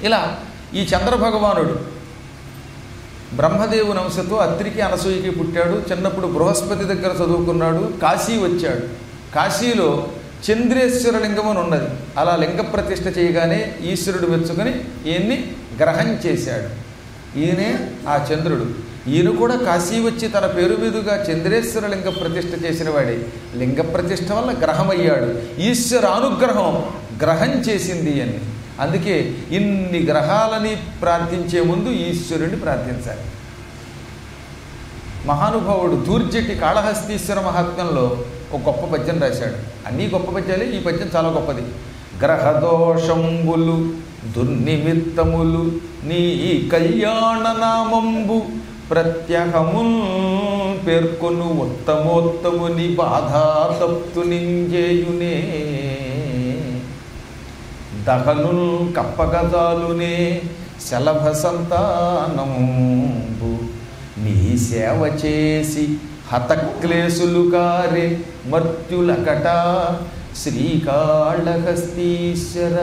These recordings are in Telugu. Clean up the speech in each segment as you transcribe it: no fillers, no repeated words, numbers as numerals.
ఇలా ఈ చంద్రభగవానుడు బ్రహ్మదేవుని అంశతో అత్రికి అనసూయకి పుట్టాడు. చిన్నప్పుడు బృహస్పతి దగ్గర చదువుకున్నాడు. కాశీ వచ్చాడు. కాశీలో చంద్రేశ్వర లింగం అని ఉన్నది. అలా లింగ ప్రతిష్ఠ చేయగానే ఈశ్వరుడు మెచ్చుకొని ఈయన్ని గ్రహం చేశాడు. ఈయనే ఆ చంద్రుడు. ఈయన కూడా కాశీ వచ్చి తన పేరు మీదుగా చంద్రేశ్వర లింగ ప్రతిష్ఠ చేసిన వాడే. లింగ ప్రతిష్ఠ వల్ల గ్రహమయ్యాడు. ఈశ్వర అనుగ్రహం గ్రహం చేసింది అని. అందుకే ఇన్ని గ్రహాలని ప్రార్థించే ముందు ఈశ్వరుడిని ప్రార్థించాలి. మహానుభావుడు దూర్జటి కాళహస్తీశ్వర మహాత్మ్యంలో ఒక గొప్ప పద్యం రాశాడు. అన్నీ గొప్ప పద్యాలే, ఈ పద్యం చాలా గొప్పది. గ్రహదోషంబులు దుర్నిమిత్తములు నీ కళ్యాణ నామంబు ప్రత్యహముల్ పేర్కొను ఉత్తమోత్తముని బాధాతప్తు నింజేయునే దహనుల్ కప్పగజాలునే శలభ సంతానంబు నీ సేవ చేసి హతక్లేశులు కారే మర్త్యులకట శ్రీకాళహస్తీశ్వర.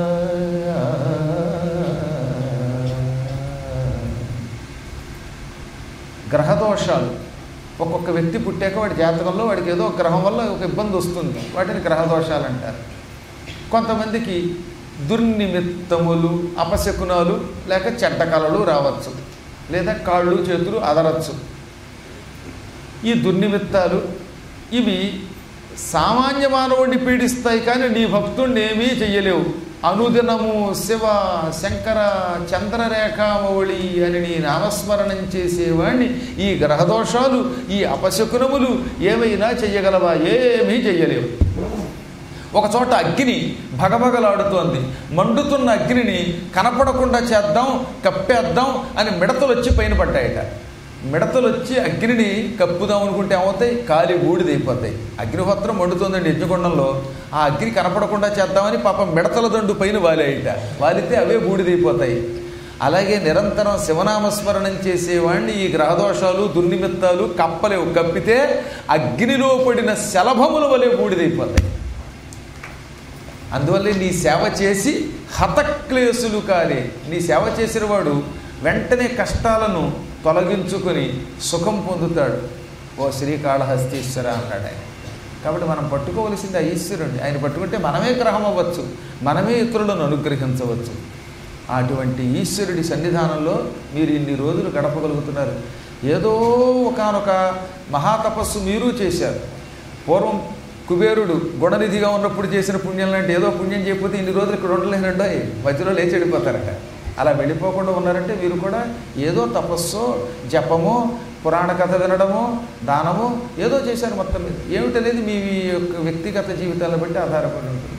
గ్రహదోషాలు ఒక్కొక్క వ్యక్తి పుట్టాక వాడి జాతకంలో వాడికి ఏదో ఒక గ్రహం వల్ల ఒక ఇబ్బంది వస్తుంది. వాటిని గ్రహదోషాలు అంటారు. కొంతమందికి దుర్నిమిత్తములు అపశకునాలు లేక చెడ్డ కళలు రావచ్చు, లేదా కాళ్ళు చేతులు అదరచ్చు. ఈ దుర్నిమిత్తాలు ఇవి సామాన్య మానవుడిని పీడిస్తాయి, కానీ నీ భక్తుడిని ఏమీ చెయ్యలేవు. అనుదినము శివ శంకర చంద్రరేఖామౌళి అని నీ నామస్మరణం చేసేవాడిని ఈ గ్రహదోషాలు ఈ అపశకునములు ఏమైనా చెయ్యగలవా? ఏమీ చెయ్యలేవు. ఒకచోట అగ్ని భగభగలాడుతోంది. మండుతున్న అగ్నిని కనపడకుండా చేద్దాం, కప్పేద్దాం అని మిడతలు వచ్చి పైన పడ్డాయట. మిడతలు వచ్చి అగ్నిని కప్పుదాం అనుకుంటే ఏమవుతాయి? కాలి బూడిదైపోతాయి. అగ్నిహోత్రం మండుతుందండి యజ్ఞకొండంలో. ఆ అగ్ని కనపడకుండా చేద్దామని పాపం మిడతల దండు పైన వాలేయట. వాలితే అవే బూడిదైపోతాయి. అలాగే నిరంతరం శివనామస్మరణం చేసేవాడిని ఈ గ్రహదోషాలు దుర్నిమిత్తాలు కప్పలేవు. కప్పితే అగ్నిలో పడిన శలభముల వలె బూడిదైపోతాయి. అందువల్లే నీ సేవ చేసి హతక్లేశులు కాలే. నీ సేవ చేసిన వాడు వెంటనే కష్టాలను తొలగించుకొని సుఖం పొందుతాడు. ఓ శ్రీకాళహస్తీశ్వర అన్నాడు ఆయన. కాబట్టి మనం పట్టుకోవలసింది ఆ ఈశ్వరుణ్ణి. ఆయన పట్టుకుంటే మనమే గ్రహం అవ్వచ్చు, మనమే ఇతరులను అనుగ్రహించవచ్చు. అటువంటి ఈశ్వరుడి సన్నిధానంలో మీరు ఇన్ని రోజులు గడపగలుగుతున్నారు. ఏదో ఒకానొక మహాతపస్సు మీరు చేశారు. పూర్వం కుబేరుడు గుణనిధిగా ఉన్నప్పుడు చేసిన పుణ్యం లాంటి ఏదో పుణ్యం చేయకపోతే ఇన్ని రోజులు ఇక్కడ ఉండలేనండో మధ్యలో లేచి వెళ్ళిపోతారట. అలా వెళ్ళిపోకుండా ఉన్నారంటే మీరు కూడా ఏదో తపస్సో జపమో పురాణ కథ వినడమో దానమో ఏదో చేశారు. మొత్తం మీద ఏమిటనేది మీ యొక్క వ్యక్తిగత జీవితాలను బట్టి ఆధారపడి ఉంటుంది.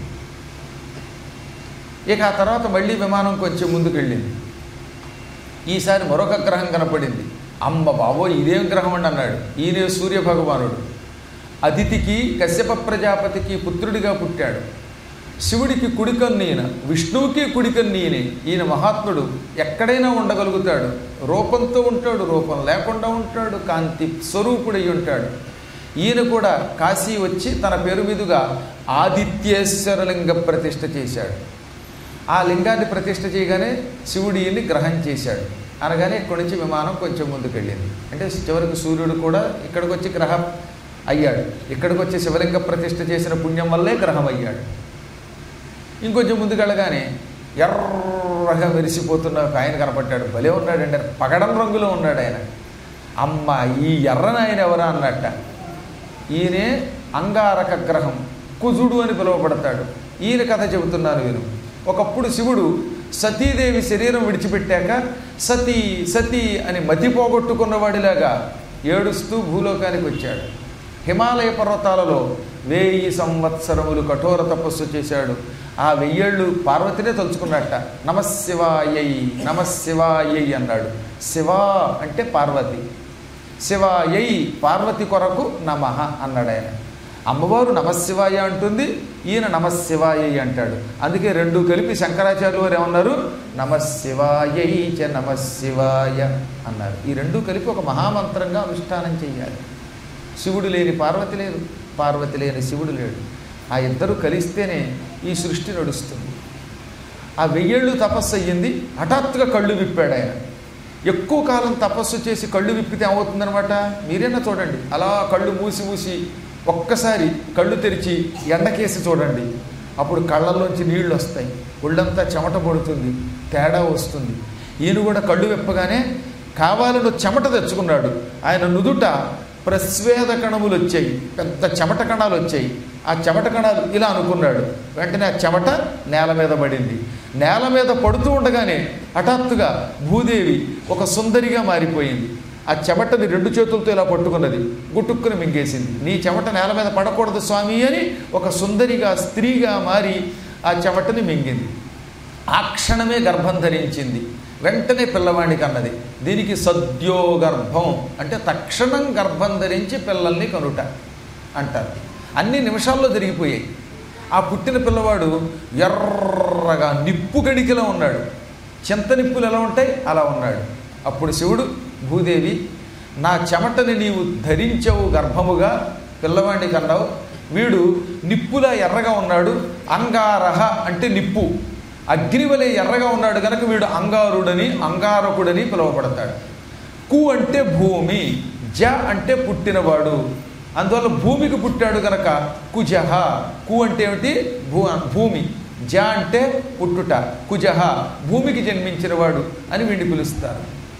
ఇక ఆ తర్వాత మళ్ళీ విమానం కొంచెం ముందుకు వెళ్ళింది. ఈసారి మరొక గ్రహం కనపడింది. అమ్మ బాబో ఇదేం గ్రహం అండి అన్నాడు. ఈయనే సూర్యభగవానుడు. అదితికి కశ్యప ప్రజాపతికి పుత్రుడిగా పుట్టాడు. శివుడికి కుడికన్ను ఈయన, విష్ణువుకి కుడికన్ను ఈయనే. ఈయన మహాత్ముడు, ఎక్కడైనా ఉండగలుగుతాడు. రూపంతో ఉంటాడు, రూపం లేకుండా ఉంటాడు, కాంతి స్వరూపుడై ఉంటాడు. ఈయన కూడా కాశీ వచ్చి తన పేరు మీదుగా ఆదిత్యేశ్వర లింగ ప్రతిష్ఠ చేశాడు. ఆ లింగాన్ని ప్రతిష్ఠ చేయగానే శివుడు ఈయన్ని గ్రహం చేశాడు. అనగానే ఇక్కడి నుంచి విమానం కొంచెం ముందుకెళ్ళింది. అంటే చివరికి సూర్యుడు కూడా ఇక్కడికి వచ్చి గ్రహం అయ్యాడు. ఇక్కడికి వచ్చి శివలింగ ప్రతిష్ఠ చేసిన పుణ్యం వల్లే గ్రహం అయ్యాడు. ఇంకొంచెం ముందుకెళ్ళగానే ఎర్రగా మెరిసిపోతున్న ఒక ఆయన కనపడ్డాడు. భలే ఉన్నాడండి, పగడం రంగులో ఉన్నాడు ఆయన. అమ్మ ఈ ఎర్రని ఆయన ఎవరా అన్నట్ట. ఈయనే అంగారక గ్రహం, కుజుడు అని పిలువబడతాడు. ఈయన కథ చెబుతున్నారు వీరు. ఒకప్పుడు శివుడు సతీదేవి శరీరం విడిచిపెట్టాక సతీ సతీ అని మతి పోగొట్టుకున్నవాడిలాగా ఏడుస్తూ భూలోకానికి వచ్చాడు. హిమాలయ పర్వతాలలో 1000 సంవత్సరములు కఠోర తపస్సు చేశాడు. ఆ 1000 ఏళ్ళు పార్వతినే తలుచుకున్నట్ట. నమశివాయై నమశివాయై అన్నాడు. శివ అంటే పార్వతి, శివాయై పార్వతి కొరకు నమః అన్నాడు ఆయన. అమ్మవారు నమశివాయ అంటుంది, ఈయన నమశివాయై అంటాడు. అందుకే రెండు కలిపి శంకరాచార్యులు వారు ఏమన్నారు? నమశివాయై చ నమశివాయ అన్నారు. ఈ రెండు కలిపి ఒక మహామంత్రంగా అనుష్ఠానం చెయ్యాలి. శివుడు లేని పార్వతి లేదు, పార్వతి లేని శివుడు లేడు. ఆ ఇద్దరు కలిస్తేనే ఈ సృష్టి నడుస్తుంది. ఆ 1000 ఏళ్ళు తపస్సు అయ్యింది. హఠాత్తుగా కళ్ళు విప్పాడు ఆయన. ఎక్కువ కాలం తపస్సు చేసి కళ్ళు విప్పితే ఏమవుతుందనమాట, మీరైనా చూడండి. అలా కళ్ళు మూసి మూసి ఒక్కసారి కళ్ళు తెరిచి ఎండకేసి చూడండి. అప్పుడు కళ్ళల్లోంచి నీళ్లు వస్తాయి, ఒళ్ళంతా చెమట పడుతుంది, తేడా వస్తుంది. ఈయన కూడా కళ్ళు విప్పగానే కావాలని చెమట తెచ్చుకున్నాడు. ఆయన నుదుట ప్రస్వేద కణములు వచ్చాయి, పెద్ద చెమట కణాలు వచ్చాయి. ఆ చెమట కణాలు ఇలా అనుకున్నాడు. వెంటనే ఆ చెమట నేల మీద పడింది. నేల మీద పడుతూ ఉండగానే హఠాత్తుగా భూదేవి ఒక సుందరిగా మారిపోయింది. ఆ చెమటని 2 చేతులతో ఇలా పట్టుకున్నది, గుట్టుక్కుని మింగేసింది. నీ చెమట నేల మీద పడకూడదు స్వామి అని ఒక సుందరిగా స్త్రీగా మారి ఆ చెమటని మింగింది. ఆ క్షణమే గర్భం ధరించింది. వెంటనే పిల్లవాడికి అన్నది. దీనికి సద్యో గర్భం అంటే తక్షణం గర్భం ధరించి పిల్లల్ని కనుట అంటారు. అన్ని నిమిషాల్లో జరిగిపోయాయి. ఆ పుట్టిన పిల్లవాడు ఎర్రగా నిప్పు గడికిలా ఉన్నాడు. చింత నిప్పులు ఎలా ఉంటాయి అలా ఉన్నాడు. అప్పుడు శివుడు, భూదేవి నా చెమటని నీవు ధరించవు గర్భముగా, పిల్లవాడికి అన్నావు. వీడు నిప్పులా ఎర్రగా ఉన్నాడు. అంగారహ అంటే నిప్పు, అగ్నివలే ఎర్రగా ఉన్నాడు కనుక వీడు అంగారుడని అంగారకుడని పిలువబడతాడు. కు అంటే భూమి, జ అంటే పుట్టినవాడు, అందువల్ల భూమికి పుట్టాడు కనుక కుజహ. కు అంటే ఏమిటి, భూమి. జ అంటే పుట్టుట, కుజహ భూమికి జన్మించినవాడు అని వీడిని పిలుస్తారు.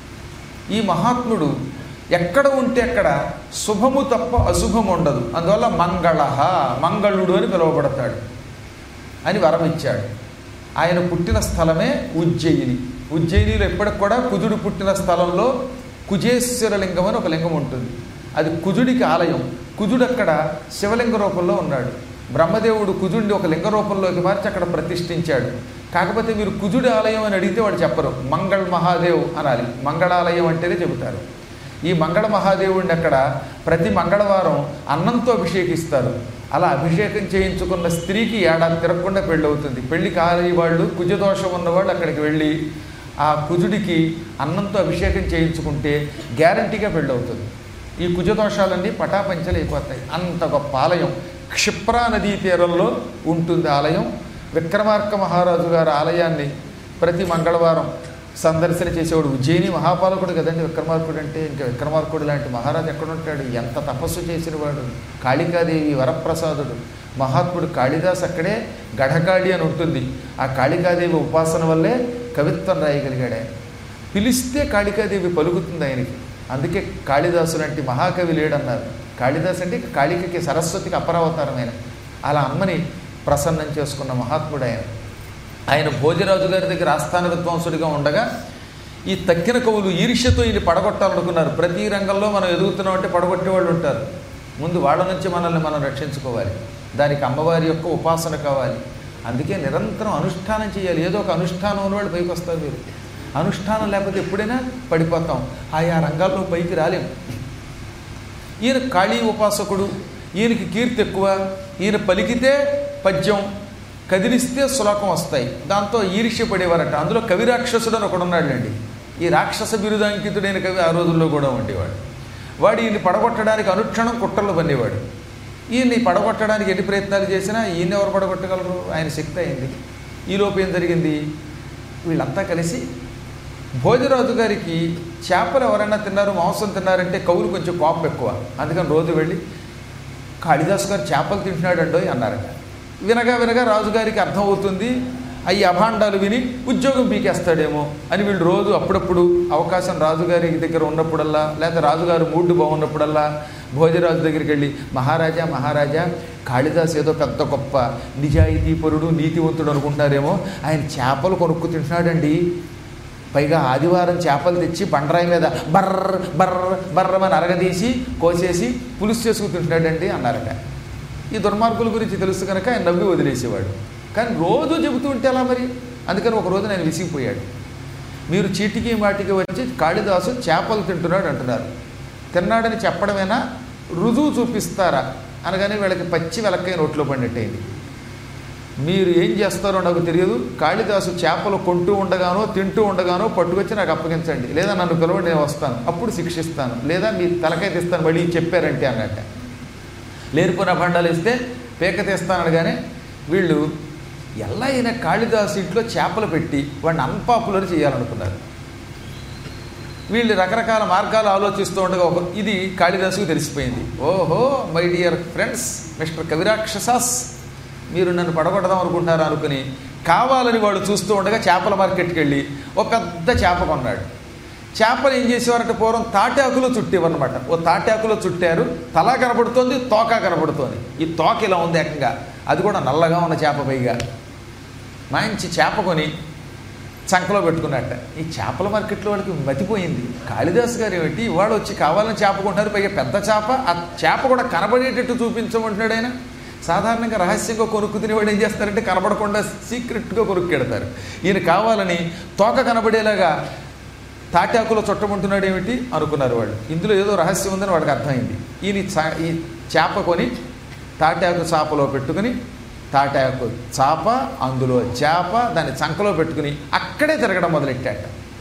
ఈ మహాత్ముడు ఎక్కడ ఉంటే అక్కడ శుభము తప్ప అశుభము ఉండదు. అందువల్ల మంగళహ మంగళుడు అని పిలువబడతాడు అని వరం ఇచ్చాడు. ఆయన పుట్టిన స్థలమే ఉజ్జయిని. ఉజ్జయినిలో ఎప్పటికి కూడా కుజుడు పుట్టిన స్థలంలో కుజేశ్వర లింగం అని ఒక లింగం ఉంటుంది. అది కుజుడికి ఆలయం. కుజుడు అక్కడ శివలింగ రూపంలో ఉన్నాడు. బ్రహ్మదేవుడు కుజుడిని ఒక లింగ రూపంలోకి మార్చి అక్కడ ప్రతిష్ఠించాడు. కాకపోతే మీరు కుజుడి ఆలయం అని అడిగితే వాడు చెప్పరు, మంగళ మహాదేవ్ అనాలి. మంగళాలయం అంటేనే చెబుతారు. ఈ మంగళ మహాదేవుడిని అక్కడ ప్రతి మంగళవారం అన్నంతో అభిషేకిస్తారు. అలా అభిషేకం చేయించుకున్న స్త్రీకి ఏడాది తిరగకుండా పెళ్ళి అవుతుంది. పెళ్లి కాని వాళ్ళు, కుజదోషం ఉన్నవాళ్ళు అక్కడికి వెళ్ళి ఆ కుజుడికి అన్నంతో అభిషేకం చేయించుకుంటే గ్యారంటీగా పెళ్ళి అవుతుంది. ఈ కుజదోషాలన్నీ పటాపంచలు అయిపోతాయి. అంత గొప్ప ఆలయం క్షిప్రా నదీ తీరంలో ఉంటుంది ఆలయం. విక్రమార్క మహారాజు గారి ఆలయాన్ని ప్రతి మంగళవారం సందర్శన చేసేవాడు. ఉజ్జయిని మహాపాలకుడు కదండి విక్రమార్కుడు అంటే. ఇంకా విక్రమార్కుడు లాంటి మహారాజు ఎక్కడుంటాడు? ఎంత తపస్సు చేసినవాడు. కాళికాదేవి వరప్రసాదుడు మహాత్ముడు కాళిదాస్ అక్కడే గఢకాళి అని ఉంటుంది. ఆ కాళికాదేవి ఉపాసన వల్లే కవిత్వం రాయగలిగాడు ఆయన. పిలిస్తే కాళికాదేవి పలుకుతుంది ఆయనకి. అందుకే కాళిదాసు లాంటి మహాకవి లేడన్నారు. కాళిదాస్ అంటే కాళికకి సరస్వతికి అపరావతారమైన అలా అమ్మని ప్రసన్నం చేసుకున్న మహాత్ముడు ఆయన. ఆయన భోజరాజు గారి దగ్గర ఆస్థాన విద్వాంసుడిగా ఉండగా ఈ తక్కిన కవులు ఈర్ష్యతో ఈయన పడగొట్టాలనుకున్నారు. ప్రతి రంగంలో మనం ఎదుగుతున్నాం అంటే పడగొట్టే వాళ్ళు ఉంటారు. ముందు వాళ్ళ నుంచి మనల్ని మనం రక్షించుకోవాలి. దానికి అమ్మవారి యొక్క ఉపాసన కావాలి. అందుకే నిరంతరం అనుష్ఠానం చేయాలి. ఏదో ఒక అనుష్ఠానం ఉన్నవాళ్ళు పైకి వస్తారు. మీరు అనుష్ఠానం లేకపోతే ఎప్పుడైనా పడిపోతాం. ఆయా రంగాల్లో పైకి రాలేం. ఈయన కాళీ ఉపాసకుడు. ఈయనకి కీర్తి ఎక్కువ. ఈయన పలికితే పద్యం, కదిలిస్తే శ్లోకం వస్తాయి. దాంతో ఈర్ష్య పడేవారట. అందులో కవిరాక్షసుడు అని ఒకడున్నాడులేండి. ఈ రాక్షస బిరుదాంకితుడైన కవి ఆ రోజుల్లో కూడా ఉండేవాడు. వాడు ఈయన్ని పడగొట్టడానికి అనుక్షణం కుట్రలు పన్నేవాడు. ఈయన్ని పడగొట్టడానికి ఎన్ని ప్రయత్నాలు చేసినా ఈయన్ని ఎవరు పడగొట్టగలరు? ఆయన శక్తి అయింది. ఈలోపు ఏం జరిగింది? వీళ్ళంతా కలిసి భోజరాజు గారికి చేపలు ఎవరైనా తిన్నారు, మాంసం తిన్నారంటే కవులు కొంచెం కోపం ఎక్కువ. అందుకని రోజు వెళ్ళి కాళిదాసు గారు చేపలు తింటున్నాడండో అన్నారట. వినగా వినగా రాజుగారికి అర్థమవుతుంది. అవి అభాండాలు విని ఉద్యోగం పీకేస్తాడేమో అని వీళ్ళు రోజు అప్పుడప్పుడు అవకాశం రాజుగారి దగ్గర ఉన్నప్పుడల్లా, లేదా రాజుగారు మూడ్డు బాగున్నప్పుడల్లా భోజరాజు దగ్గరికి వెళ్ళి, మహారాజా మహారాజా కాళిదాసు ఏదో పెద్ద గొప్ప నిజాయితీపరుడు నీతివంతుడు అనుకుంటున్నారేమో, ఆయన చేపలు కొనుక్కు తింటున్నాడండి. పైగా ఆదివారం చేపలు తెచ్చి బండరాయి మీద బర్ర బర్ర బర్రమని అరగదీసి కోసేసి పులుసు చేసుకు తింటున్నాడండి అన్నారట. ఈ దుర్మార్గుల గురించి తెలుసు కనుక ఆయన నవ్వి వదిలేసేవాడు. కానీ రోజు చెబుతూ ఉంటే అలా మరి. అందుకని ఒక రోజు ఆయన విసిగిపోయాడు. మీరు చీటికి మాటికి వచ్చి కాళిదాసు చేపలు తింటున్నాడు అంటున్నారు. తిన్నాడని చెప్పడమేనా, రుజువు చూపిస్తారా అనగానే వీళ్ళకి పచ్చి వెలక్కాయ నోట్లో పడినట్టయింది. మీరు ఏం చేస్తారో నాకు తెలియదు. కాళిదాసు చేపలు కొంటూ ఉండగానో తింటూ ఉండగానో పట్టుకొచ్చి నాకు అప్పగించండి, లేదా నన్ను పిలవండి, నేను వస్తాను, అప్పుడు శిక్షిస్తాను, లేదా మీ తలకాయ తీస్తాను మళ్ళీ చెప్పారంటే అన్నట్ట. లేనిపోయిన అభండాలు ఇస్తే పేక తీస్తానగానే వీళ్ళు ఎలా అయినా కాళిదాసు ఇంట్లో చేపలు పెట్టి వాడిని అన్పాపులర్ చేయాలనుకున్నారు. వీళ్ళు రకరకాల మార్గాలు ఆలోచిస్తూ ఉండగా ఇది కాళిదాసుకు తెలిసిపోయింది. ఓహో మై డియర్ ఫ్రెండ్స్, మిస్టర్ కవిరాక్షసాస్, మీరు నన్ను పడగొడదాం అనుకుంటున్నారు అనుకుని కావాలని వాడు చూస్తూ ఉండగా చేపల మార్కెట్కి వెళ్ళి ఒక పెద్ద చేప కొన్నాడు. చేపలు ఏం చేసేవారంటే పూర్వం తాటాకులో చుట్టేవన్నమాట. ఓ తాటాకులో చుట్టారు, తల కనపడుతోంది, తోక కనపడుతోంది. ఈ తోక ఇలా ఉంది ఏకంగా, అది కూడా నల్లగా ఉన్న చేప. పైగా మంచి చేప కొని చంకలో పెట్టుకున్నట్ట. ఈ చేపల మార్కెట్లో వాడికి మతిపోయింది. కాళిదాసు గారు ఏమిటి ఇవాడు వచ్చి కావాలని చేప కొంటారు, పైగా పెద్ద చేప, ఆ చేప కూడా కనబడేటట్టు చూపించమంటున్నాడు ఆయన. సాధారణంగా రహస్యంగా కొనుక్కు తినేవాడు ఏం చేస్తారంటే కనబడకుండా సీక్రెట్గా కొనుక్కెడతారు. ఈయన కావాలని తోక కనబడేలాగా తాటాకులో చుట్టమంటున్నాడు ఏమిటి అనుకున్నారు వాళ్ళు. ఇందులో ఏదో రహస్యం ఉందని వాడికి అర్థమైంది. ఈ చేప కొని తాటాకు చాపలో పెట్టుకుని, తాటాకు చాప అందులో చేప దాన్ని చంకలో పెట్టుకుని అక్కడే తిరగడం మొదలెట్టాట.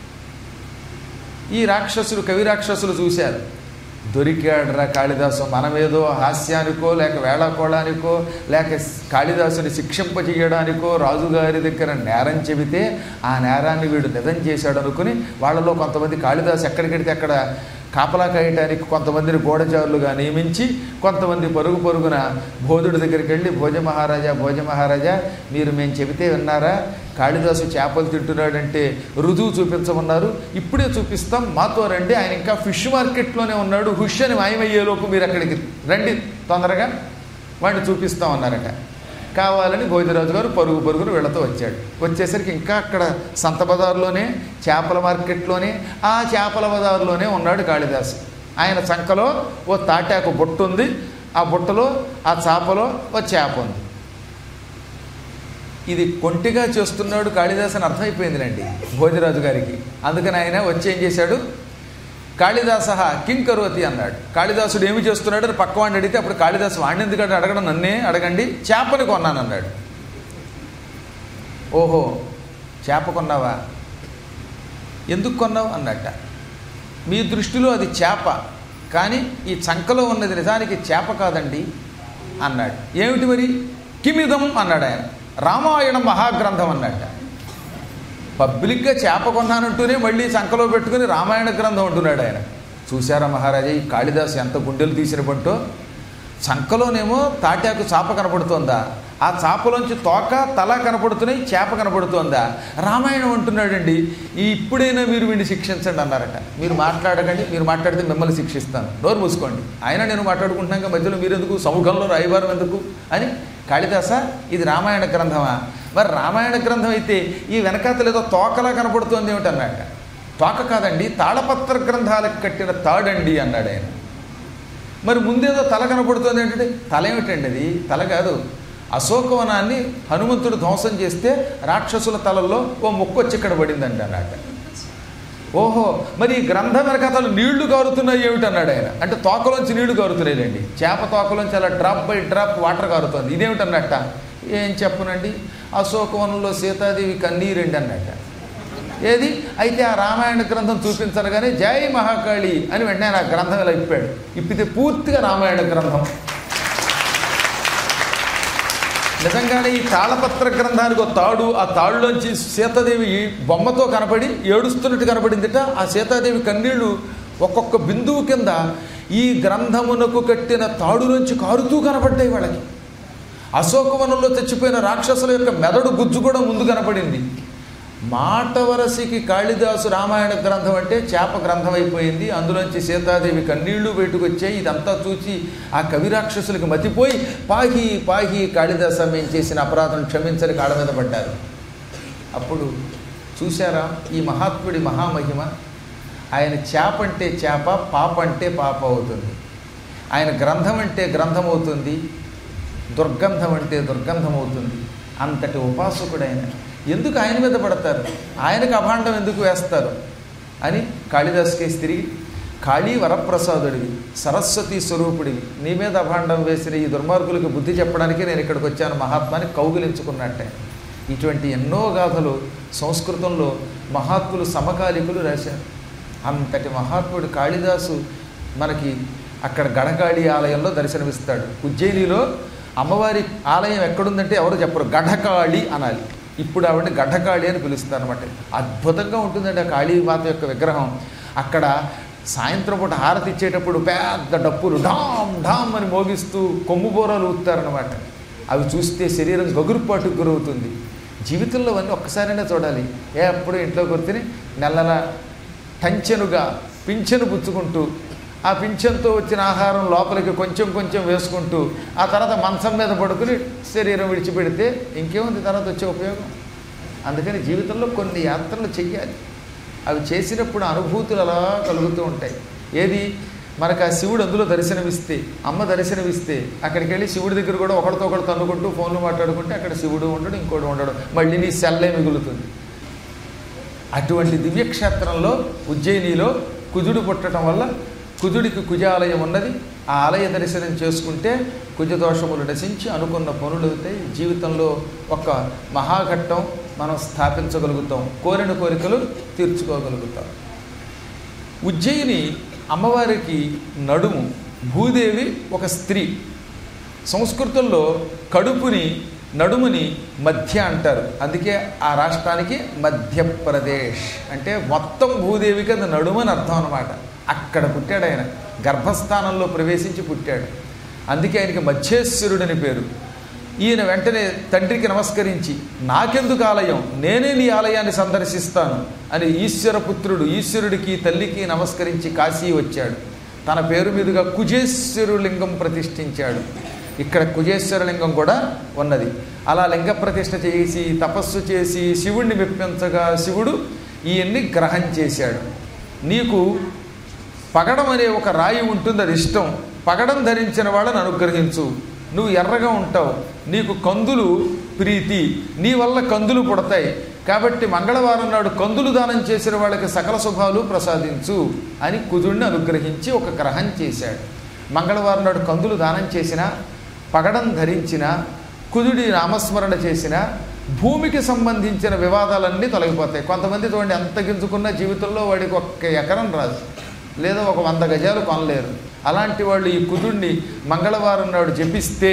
ఈ రాక్షసులు కవి రాక్షసులు చూశారు, దొరికాడరా కాళిదాసు. మనమేదో హాస్యానికో లేక వేళాకోళానికో లేక కాళిదాసుని శిక్షింపజేయడానికో రాజుగారి దగ్గర నేరం చెబితే ఆ నేరాన్ని వీడు నిజం చేశాడు అనుకుని వాళ్ళలో కొంతమంది కాళిదాసు ఎక్కడికెడితే అక్కడ కాపలా కాయటానికి కొంతమందిని గోడచారులుగా నియమించి, కొంతమంది పరుగున భోజుడి దగ్గరికి వెళ్ళి భోజ మహారాజా మీరు మేము చెబితే విన్నారా, కాళిదాసు చేపలు తింటున్నాడంటే రుజువు చూపించమన్నారు, ఇప్పుడే చూపిస్తాం, మాతో రండి, ఆయన ఇంకా ఫిష్ మార్కెట్లోనే ఉన్నాడు, హుష్ అని మాయమయ్యేలోపు మీరు అక్కడికి రండి తొందరగా, వాడిని చూపిస్తామన్నారట. కావాలని భోజరాజు గారు పరుగున వీళ్ళతో వచ్చాడు. వచ్చేసరికి ఇంకా అక్కడ సంత బజార్లోనే, చేపల మార్కెట్లోనే, ఆ చేపల బజార్లోనే ఉన్నాడు కాళిదాసు. ఆయన చంకలో ఓ తాటాకు బుట్ట ఉంది, ఆ బుట్టలో ఆ చేపలో ఓ చేప ఉంది. ఇది కొంటిగా చేస్తున్నాడు కాళిదాసు అని అర్థమైపోయిందిలేండి భోజరాజు గారికి. అందుకని ఆయన వచ్చి ఏం చేశాడు, కాళిదాస కిం కరోతి అన్నాడు. కాళిదాసుడు ఏమి చేస్తున్నాడు అని పక్కవాడిని అడిగితే అప్పుడు కాళిదాసు వాడిని ఎందుకంటే అడగడం, నన్నే అడగండి, చేపని కొన్నాను అన్నాడు. ఓహో చేప కొన్నావా, ఎందుకు కొన్నావు అన్నట్ట. మీ దృష్టిలో అది చేప, కానీ ఈ చంకలో ఉన్నది నిజానికి చేప కాదండి అన్నాడు. ఏమిటి మరి, కిమిదం అన్నాడు ఆయన. రామాయణం మహాగ్రంథం అన్నట్ట. పబ్లిక్గా చేప కొన్నానంటూనే మళ్ళీ చంకలో పెట్టుకుని రామాయణ గ్రంథం అంటున్నాడు ఆయన. చూశారా మహారాజా ఈ కాళిదాసు ఎంత గుండెలు తీసిన పంటో. చంకలోనేమో తాటాకు చాప కనపడుతోందా, ఆ చాపలోంచి తోక తల కనపడుతున్నాయి, చేప కనపడుతోందా, రామాయణం అంటున్నాడండి. ఇప్పుడైనా మీరు వీడిని శిక్షించండి అన్నారట. మీరు మాట్లాడకండి, మీరు మాట్లాడితే మిమ్మల్ని శిక్షిస్తాను, నోరు మూసుకోండి. ఆయన నేను మాట్లాడుకుంటున్నాక మధ్యలో మీరెందుకు, సముఖంలో రాయబారం ఎందుకు అని. కాళిదాస ఇది రామాయణ గ్రంథమా, మరి రామాయణ గ్రంథం అయితే ఈ వెనకాతలు ఏదో తోకలా కనపడుతోంది ఏమిటి అన్నాక. తోక కాదండి, తాళపత్ర గ్రంథాలకు కట్టిన తాడండి అన్నాడు ఆయన. మరి ముందేదో తల కనపడుతుంది ఏంటంటే, తల ఏమిటండి అది, తల కాదు. అశోకవనాన్ని హనుమంతుడు ధ్వంసం చేస్తే రాక్షసుల తలల్లో ఓ ముక్కు వచ్చి ఇక్కడ పడిందండి అన్నట్ట. ఓహో మరి ఈ గ్రంథం వెనకాతలు నీళ్లు కారుతున్నాయి ఏమిటి అన్నాడు ఆయన. అంటే తోకలోంచి నీళ్లు కారుతున్నాయిలేండి, చేప తోకలోంచి అలా డ్రాప్ బై డ్రాప్ వాటర్ కారుతుంది, ఇదేమిటన్నట్ట. ఏం చెప్పనండి, అశోకవనంలో సీతాదేవి కన్నీరండి అన్నట్ట. ఏది అయితే ఆ రామాయణ గ్రంథం చూపించనగానే జై మహాకాళి అని వెంటనే ఆ గ్రంథం ఇలా ఇప్పాడు. ఇప్పితే పూర్తిగా రామాయణ గ్రంథం. నిజంగానే ఈ తాళపత్ర గ్రంథానికి ఒక తాడు, ఆ తాడులోంచి సీతాదేవి బొమ్మతో కనపడి ఏడుస్తున్నట్టు కనపడిందిట. ఆ సీతాదేవి కన్నీళ్లు ఒక్కొక్క బిందువు కింద ఈ గ్రంథమునకు కట్టిన తాడులోంచి కారుతూ కనపడ్డాయి వాళ్ళకి. అశోకవనంలో చచ్చిపోయిన రాక్షసుల యొక్క మెదడు గుజ్జు కూడా ముందు కనపడింది. మాట వరసకి కాళిదాసు రామాయణ గ్రంథం అంటే చేప గ్రంథం అయిపోయింది. అందులోంచి సీతాదేవి కన్నీళ్లు బయటకు వచ్చాయి. ఇదంతా చూచి ఆ కవి రాక్షసులకి మతిపోయి పాహి పాహి కాళిదాస మేము చేసిన అపరాధం క్షమించని కాళ్ళ మీద పడ్డారు. అప్పుడు చూశారా ఈ మహాత్ముడి మహామహిమ. ఆయన చేప అంటే చేప, పాప అంటే పాప అవుతుంది. ఆయన గ్రంథం అంటే గ్రంథం అవుతుంది, దుర్గంధం అంటే దుర్గంధం అవుతుంది. అంతటి ఉపాసకుడైన ఎందుకు ఆయన మీద పడతారు, ఆయనకు అభాండం ఎందుకు వేస్తారు అని కాళిదాసుకేసి తిరిగి, కాళీ వరప్రసాదుడివి, సరస్వతి స్వరూపుడివి, నీ మీద అభాండం వేసిన ఈ దుర్మార్గులకు బుద్ధి చెప్పడానికి నేను ఇక్కడికి వచ్చాను మహాత్మాని కౌగిలించుకున్నట్టే. ఇటువంటి ఎన్నో గాథలు సంస్కృతంలో మహాత్ములు సమకాలికులు రాశారు. అంతటి మహాత్ముడు కాళిదాసు మనకి అక్కడ గణకాళి ఆలయంలో దర్శనమిస్తాడు. ఉజ్జయినిలో అమ్మవారి ఆలయం ఎక్కడుందంటే ఎవరు చెప్పరు, గఢకాళి అనాలి. ఇప్పుడు ఆవిడని గఢకాళి అని పిలుస్తారు అనమాట. అద్భుతంగా ఉంటుందండి ఆ కాళీమాత యొక్క విగ్రహం. అక్కడ సాయంత్రం పూట హారతి ఇచ్చేటప్పుడు పెద్ద డప్పులు ఢామ్ ఢామ్ అని మోగిస్తూ కొమ్ము బోరాలు ఊతారనమాట. అవి చూస్తే శరీరం గగురుపాటుకు గురవుతుంది. జీవితంలో అన్నీ ఒక్కసారైనా చూడాలి. ఎప్పుడు ఇంట్లో కూర్చుని నెలల టంచెనుగా పింఛను పుచ్చుకుంటూ ఆ పింఛన్తో వచ్చిన ఆహారం లోపలికి కొంచెం కొంచెం వేసుకుంటూ ఆ తర్వాత మంచం మీద పడుకుని శరీరం విడిచిపెడితే ఇంకేముంది తర్వాత వచ్చే ఉపయోగం? అందుకని జీవితంలో కొన్ని యాత్రలు చెయ్యాలి. అవి చేసినప్పుడు అనుభూతులు అలా కలుగుతూ ఉంటాయి. ఏది మనకు ఆ శివుడు అందులో దర్శనమిస్తే, అమ్మ దర్శనమిస్తే అక్కడికి వెళ్ళి శివుడి దగ్గర కూడా ఒకరితో ఒకరు తన్నుకుంటూ ఫోన్లు మాట్లాడుకుంటే అక్కడ శివుడు ఉండడు, ఇంకోటి ఉండడు, మళ్ళీ నీ సెల్లే మిగులుతుంది. అటువంటి దివ్యక్షేత్రంలో ఉజ్జయినిలో కుజుడు పుట్టడం వల్ల కుజుడికి కుజాలయం ఉన్నది. ఆ ఆలయ దర్శనం చేసుకుంటే కుజదోషములు నశించి అనుకున్న పనులు అవుతాయి. జీవితంలో ఒక మహాఘట్టం మనం స్థాపించగలుగుతాం, కోరిన కోరికలు తీర్చుకోగలుగుతాం. ఉజ్జయిని అమ్మవారికి నడుము, భూదేవి ఒక స్త్రీ. సంస్కృతంలో కడుపుని నడుముని మధ్య అంటారు. అందుకే ఆ రాష్ట్రానికి మధ్యప్రదేశ్ అంటే మొత్తం భూదేవికి అది నడుము అని అర్థం అనమాట. అక్కడ పుట్టాడు ఆయన, గర్భస్థానంలో ప్రవేశించి పుట్టాడు. అందుకే ఆయనకి మధ్యేశ్వరుడని పేరు. ఈయన వెంటనే తండ్రికి నమస్కరించి నాకెందుకు ఆలయం, నేనే నీ ఆలయాన్ని సందర్శిస్తాను అని ఈశ్వరపుత్రుడు ఈశ్వరుడికి తల్లికి నమస్కరించి కాశీ వచ్చాడు. తన పేరు మీదుగా కుజేశ్వరులింగం ప్రతిష్ఠించాడు. ఇక్కడ కుజేశ్వరలింగం కూడా ఉన్నది. అలా లింగ ప్రతిష్ఠ చేసి తపస్సు చేసి శివుణ్ణి మెప్పించగా శివుడు ఈయన్ని గ్రహం చేశాడు. నీకు పగడం అనే ఒక రాయి ఉంటుంది, అది ఇష్టం. పగడం ధరించిన వాళ్ళని అనుగ్రహించు. నువ్వు ఎర్రగా ఉంటావు, నీకు కందులు ప్రీతి, నీ వల్ల కందులు పుడతాయి. కాబట్టి మంగళవారం నాడు కందులు దానం చేసిన వాళ్ళకి సకల శుభాలు ప్రసాదించు అని కుజుడిని అనుగ్రహించి ఒక గ్రహం చేశాడు. మంగళవారం నాడు కందులు దానం చేసిన, పగడం ధరించిన, కుజుడి నామస్మరణ చేసిన భూమికి సంబంధించిన వివాదాలన్నీ తొలగిపోతాయి. కొంతమంది చూడండి ఎంత గింజుకున్న జీవితంలో వాడికి 1 ఎకరం రాదు, లేదా ఒక 100 గజాలు కొనలేరు. అలాంటి వాళ్ళు ఈ కుజుడిని మంగళవారం నాడు జపిస్తే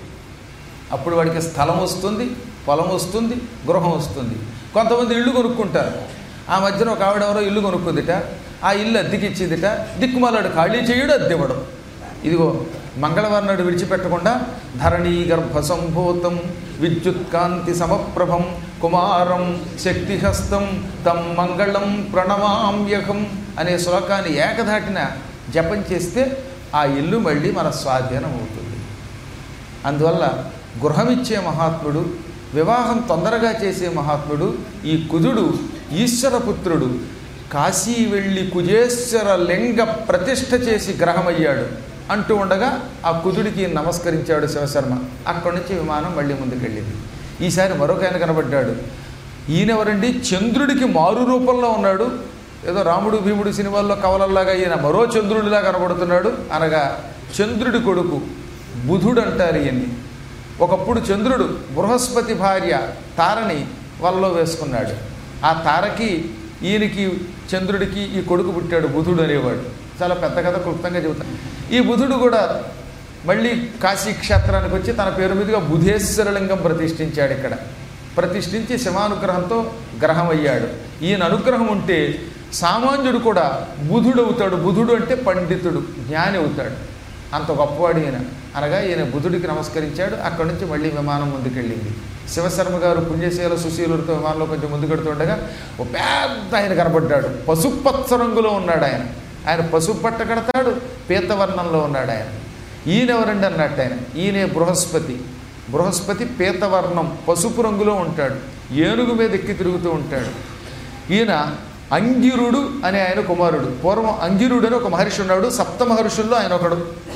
అప్పుడు వాడికి స్థలం వస్తుంది, పొలం వస్తుంది, గృహం వస్తుంది. కొంతమంది ఇల్లు కొనుక్కుంటారు. ఆ మధ్యన ఒక ఆవిడ ఎవరో ఇల్లు కొనుక్కుందిట, ఆ ఇల్లు అద్దెకిచ్చిందిట, దిక్కుమాలాడు ఖాళీ చేయడు, అద్దెవ్వడం. ఇదిగో మంగళవారం నాడు విడిచిపెట్టకుండా ధరణీ గర్భ సంభూతం విద్యుత్కాంతి సమప్రభం కుమారం శక్తిహస్తం తం మంగళం ప్రణమామ్యహం అనే శ్లోకాన్ని ఏకధాటిన జపం చేస్తే ఆ ఇల్లు మళ్ళీ మన స్వాధీనం అవుతుంది. అందువల్ల గృహమిచ్చే మహాత్ముడు, వివాహం తొందరగా చేసే మహాత్ముడు ఈ కుజుడు ఈశ్వరపుత్రుడు. కాశీ వెళ్ళి కుజేశ్వర లింగ ప్రతిష్ఠ చేసి గ్రహమయ్యాడు అంటూ ఉండగా ఆ కుజుడికి నమస్కరించాడు శివశర్మ. అక్కడి నుంచి విమానం మళ్ళీ ముందుకెళ్ళింది. ఈసారి మరొక ఆయన కనబడ్డాడు. ఈయనెవరండి? చంద్రుడికి మారు రూపంలో ఉన్నాడు. ఏదో రాముడు భీముడు సినిమాల్లో కవలల్లాగా ఈయన మరో చంద్రుడిలా కనబడుతున్నాడు. అనగా చంద్రుడి కొడుకు బుధుడు అంటారు ఈయన్ని. ఒకప్పుడు చంద్రుడు బృహస్పతి భార్య తారని వలలో వేసుకున్నాడు. ఆ తారకి ఈయనకి చంద్రుడికి ఈ కొడుకు పుట్టాడు, బుధుడు అనేవాడు. చాలా పెద్ద కథ క్లుప్తంగా చెబుతాను. ఈ బుధుడు కూడా మళ్ళీ కాశీ క్షేత్రానికి వచ్చి తన పేరు మీదుగా బుధేశ్వరలింగం ప్రతిష్ఠించాడు. ఇక్కడ ప్రతిష్ఠించి శివానుగ్రహంతో గ్రహం అయ్యాడు. ఈయన అనుగ్రహం ఉంటే సామాన్యుడు కూడా బుధుడు అవుతాడు. బుధుడు అంటే పండితుడు, జ్ఞాని అవుతాడు. అంత గొప్పవాడు ఈయన. అనగా ఈయన బుధుడికి నమస్కరించాడు. అక్కడి నుంచి మళ్ళీ విమానం ముందుకెళ్ళింది. శివశర్మ గారు పుణ్యశీల సుశీలుడితో విమానంలో కొంచెం ముందుకెడుతుండగా ఓ పెద్ద ఆయన కనబడ్డాడు. పసుపచ్చ రంగులో ఉన్నాడు ఆయన. ఆయన పసుపు పట్ట కడతాడు, పీతవర్ణంలో ఉన్నాడు ఆయన. ఈయన ఎవరండి అన్నట్టు ఆయన. ఈయనే బృహస్పతి. బృహస్పతి పీతవర్ణం పసుపు రంగులో ఉంటాడు, ఏనుగు మీద ఎక్కి తిరుగుతూ ఉంటాడు. ఈయన అంగిరుడు అనే ఆయన కుమారుడు. పూర్వం అంగిరుడు అని ఒక మహర్షి ఉన్నాడు, 7 మహర్షుల్లో ఆయన ఒకడు.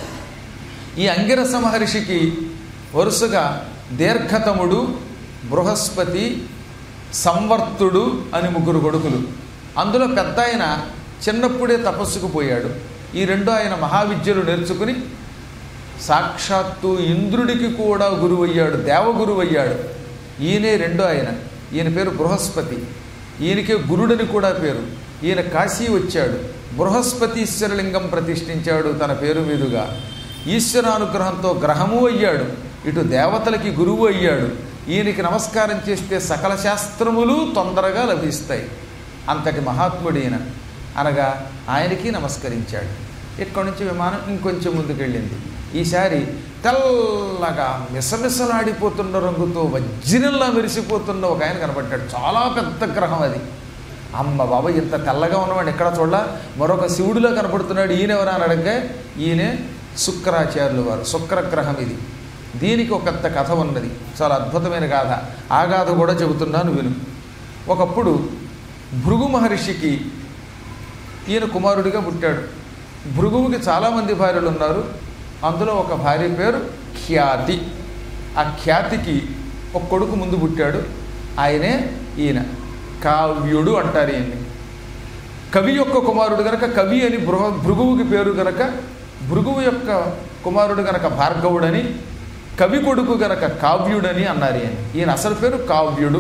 ఈ అంగిరస మహర్షికి వరుసగా దీర్ఘతముడు, బృహస్పతి, సంవర్తుడు అని 3 కొడుకులు. అందులో పెద్ద ఆయన చిన్నప్పుడే తపస్సుకు పోయాడు. ఈ రెండో ఆయన మహావిద్యలు నేర్చుకుని సాక్షాత్తు ఇంద్రుడికి కూడా గురువయ్యాడు, దేవగురువయ్యాడు. ఈయనే రెండో ఆయన. ఈయన పేరు బృహస్పతి. ఈయనకే గురుడని కూడా పేరు. ఈయన కాశీ వచ్చాడు, బృహస్పతీశ్వరలింగం ప్రతిష్ఠించాడు తన పేరు మీదుగా. ఈశ్వరానుగ్రహంతో గ్రహము అయ్యాడు. ఇటు దేవతలకి గురువు అయ్యాడు. ఈయనకి నమస్కారం చేస్తే సకల శాస్త్రములు తొందరగా లభిస్తాయి. అంతటి మహాత్ముడు ఈయన అనగా ఆయనకి నమస్కరించాడు. ఇక్కడి నుంచి విమానం ఇంకొంచెం ముందుకెళ్ళింది. ఈసారి తెల్లగా మిసమిసలాడిపోతున్న రంగుతో వజ్రంలా మెరిసిపోతున్న ఒక ఆయన కనబడ్డాడు. చాలా పెద్ద గ్రహం అది. అమ్మ బాబా, ఇంత తెల్లగా ఉన్నవాడు ఎక్కడ చూడ, మరొక శివుడిలో కనపడుతున్నాడు. ఈయనెవరా అని అడగగా ఈయనే శుక్రాచార్యులు వారు. శుక్రగ్రహం ఇది. దీనికి ఒక పెద్ద కథ ఉన్నది, చాలా అద్భుతమైన గాథ. ఆ గాథ కూడా చెబుతున్నాను విను. ఒకప్పుడు భృగు మహర్షికి ఈయన కుమారుడిగా పుట్టాడు. భృగువుకి చాలామంది భార్యలు ఉన్నారు. అందులో ఒక భార్య పేరు ఖ్యాతి. ఆ ఖ్యాతికి ఒక కొడుకు ముందు పుట్టాడు. ఆయనే ఈయన కావ్యుడు అంటారు. ఈయన్ని కవి యొక్క కుమారుడు గనక కవి అని భృగువుకి పేరు గనక, భృగువు యొక్క కుమారుడు గనక భార్గవుడని, కవి కొడుకు గనక కావ్యుడని అన్నారు. ఈయన అసలు పేరు కావ్యుడు.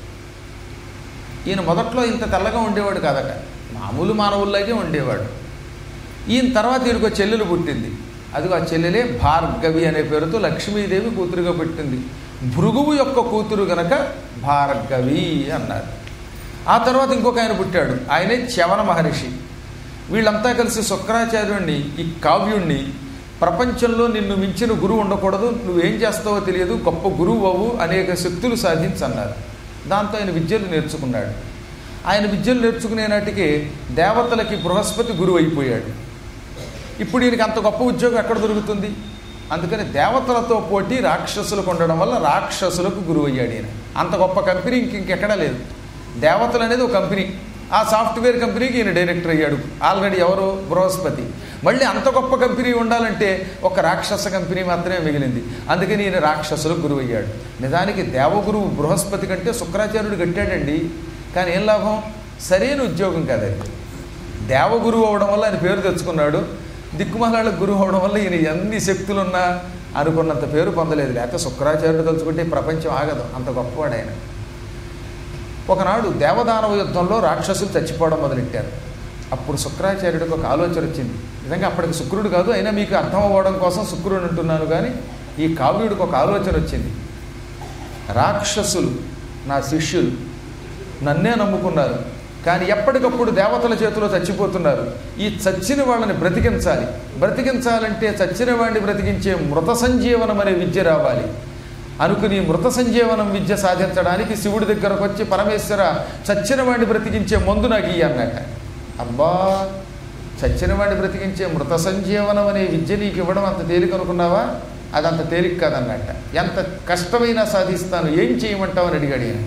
ఈయన మొదట్లో ఇంత తెల్లగా ఉండేవాడు కాదట, మామూలు మానవుల్లాగే ఉండేవాడు. ఈయన తర్వాత ఈయనకు చెల్లెలు పుట్టింది. అదిగో ఆ చెల్లెలే భార్గవి అనే పేరుతో లక్ష్మీదేవి కూతురుగా పెట్టింది. భృగువు యొక్క కూతురు గనక భార్గవి అన్నారు. ఆ తర్వాత ఇంకొక ఆయన పుట్టాడు. ఆయనే చ్యవన మహర్షి. వీళ్ళంతా కలిసి శుక్రాచార్యుణ్ణి, ఈ కావ్యుణ్ణి, ప్రపంచంలో నిన్ను మించిన గురువు ఉండకూడదు, నువ్వేం చేస్తావో తెలియదు, గొప్ప గురువు అవు, అనేక శక్తులు సాధించన్నారు. దాంతో ఆయన విద్యలు నేర్చుకున్నాడు. ఆయన విద్యలు నేర్చుకునే నాటికి దేవతలకి బృహస్పతి గురువు అయిపోయాడు. ఇప్పుడు ఈయనకి అంత గొప్ప ఉద్యోగం ఎక్కడ దొరుకుతుంది? అందుకని దేవతలతో పోటీ రాక్షసులకు ఉండడం వల్ల రాక్షసులకు గురువు అయ్యాడు ఈయన. అంత గొప్ప కంపెనీ ఇంకెక్కడా లేదు. దేవతలు అనేది ఒక కంపెనీ, ఆ సాఫ్ట్వేర్ కంపెనీకి ఈయన డైరెక్టర్ అయ్యాడు. ఆల్రెడీ ఎవరు? బృహస్పతి. మళ్ళీ అంత గొప్ప కంపెనీ ఉండాలంటే ఒక రాక్షస కంపెనీ మాత్రమే మిగిలింది. అందుకని ఈయన రాక్షసులకు గురువు అయ్యాడు. నిజానికి దేవగురువు బృహస్పతి కంటే శుక్రాచార్యుడు కట్టాడండి. కానీ ఏం లాభం? సరైన ఉద్యోగం కాదండి. దేవగురువు అవడం వల్ల ఆయన పేరు తెచ్చుకున్నాడు. దిక్కుమాలకు గురువు అవడం వల్ల ఈయన ఎన్ని శక్తులున్నా అనుకున్నంత పేరు పొందలేదు. లేకపోతే శుక్రాచార్యుడు తలుచుకుంటే ప్రపంచం ఆగదు, అంత గొప్పవాడు ఆయన. ఒకనాడు దేవదానవ యుద్ధంలో రాక్షసులు చచ్చిపోవడం మొదలెట్టారు. అప్పుడు శుక్రాచార్యుడికి ఒక ఆలోచన వచ్చింది. నిజంగా అప్పటికి శుక్రుడు కాదు, అయినా మీకు అర్థం అవ్వడం కోసం శుక్రుడు అంటున్నాను. కానీ ఈ కావ్యుడికి ఒక ఆలోచన వచ్చింది. రాక్షసులు నా శిష్యులు, నన్నే నమ్ముకున్నారు, కానీ ఎప్పటికప్పుడు దేవతల చేతిలో చచ్చిపోతున్నారు. ఈ చచ్చిన వాళ్ళని బ్రతికించాలి. బ్రతికించాలంటే చచ్చిన వాడిని బ్రతికించే మృత సంజీవనం అనే విద్య రావాలి అనుకుని మృత సంజీవనం విద్య సాధించడానికి శివుడి దగ్గరకు వచ్చి, పరమేశ్వర, చచ్చిన వాడిని బ్రతికించే మందు నాకు ఇయ్యి అన్నట్ట. అబ్బా, చచ్చిన వాడిని బ్రతికించే మృత సంజీవనం అనే విద్య నీకు ఇవ్వడం అంత తేలిక అనుకున్నావా? అదంత తేలిక కాదన్నట్ట. ఎంత కష్టమైనా సాధిస్తాను, ఏం చేయమంటావు అని అడిగాడు ఈయన.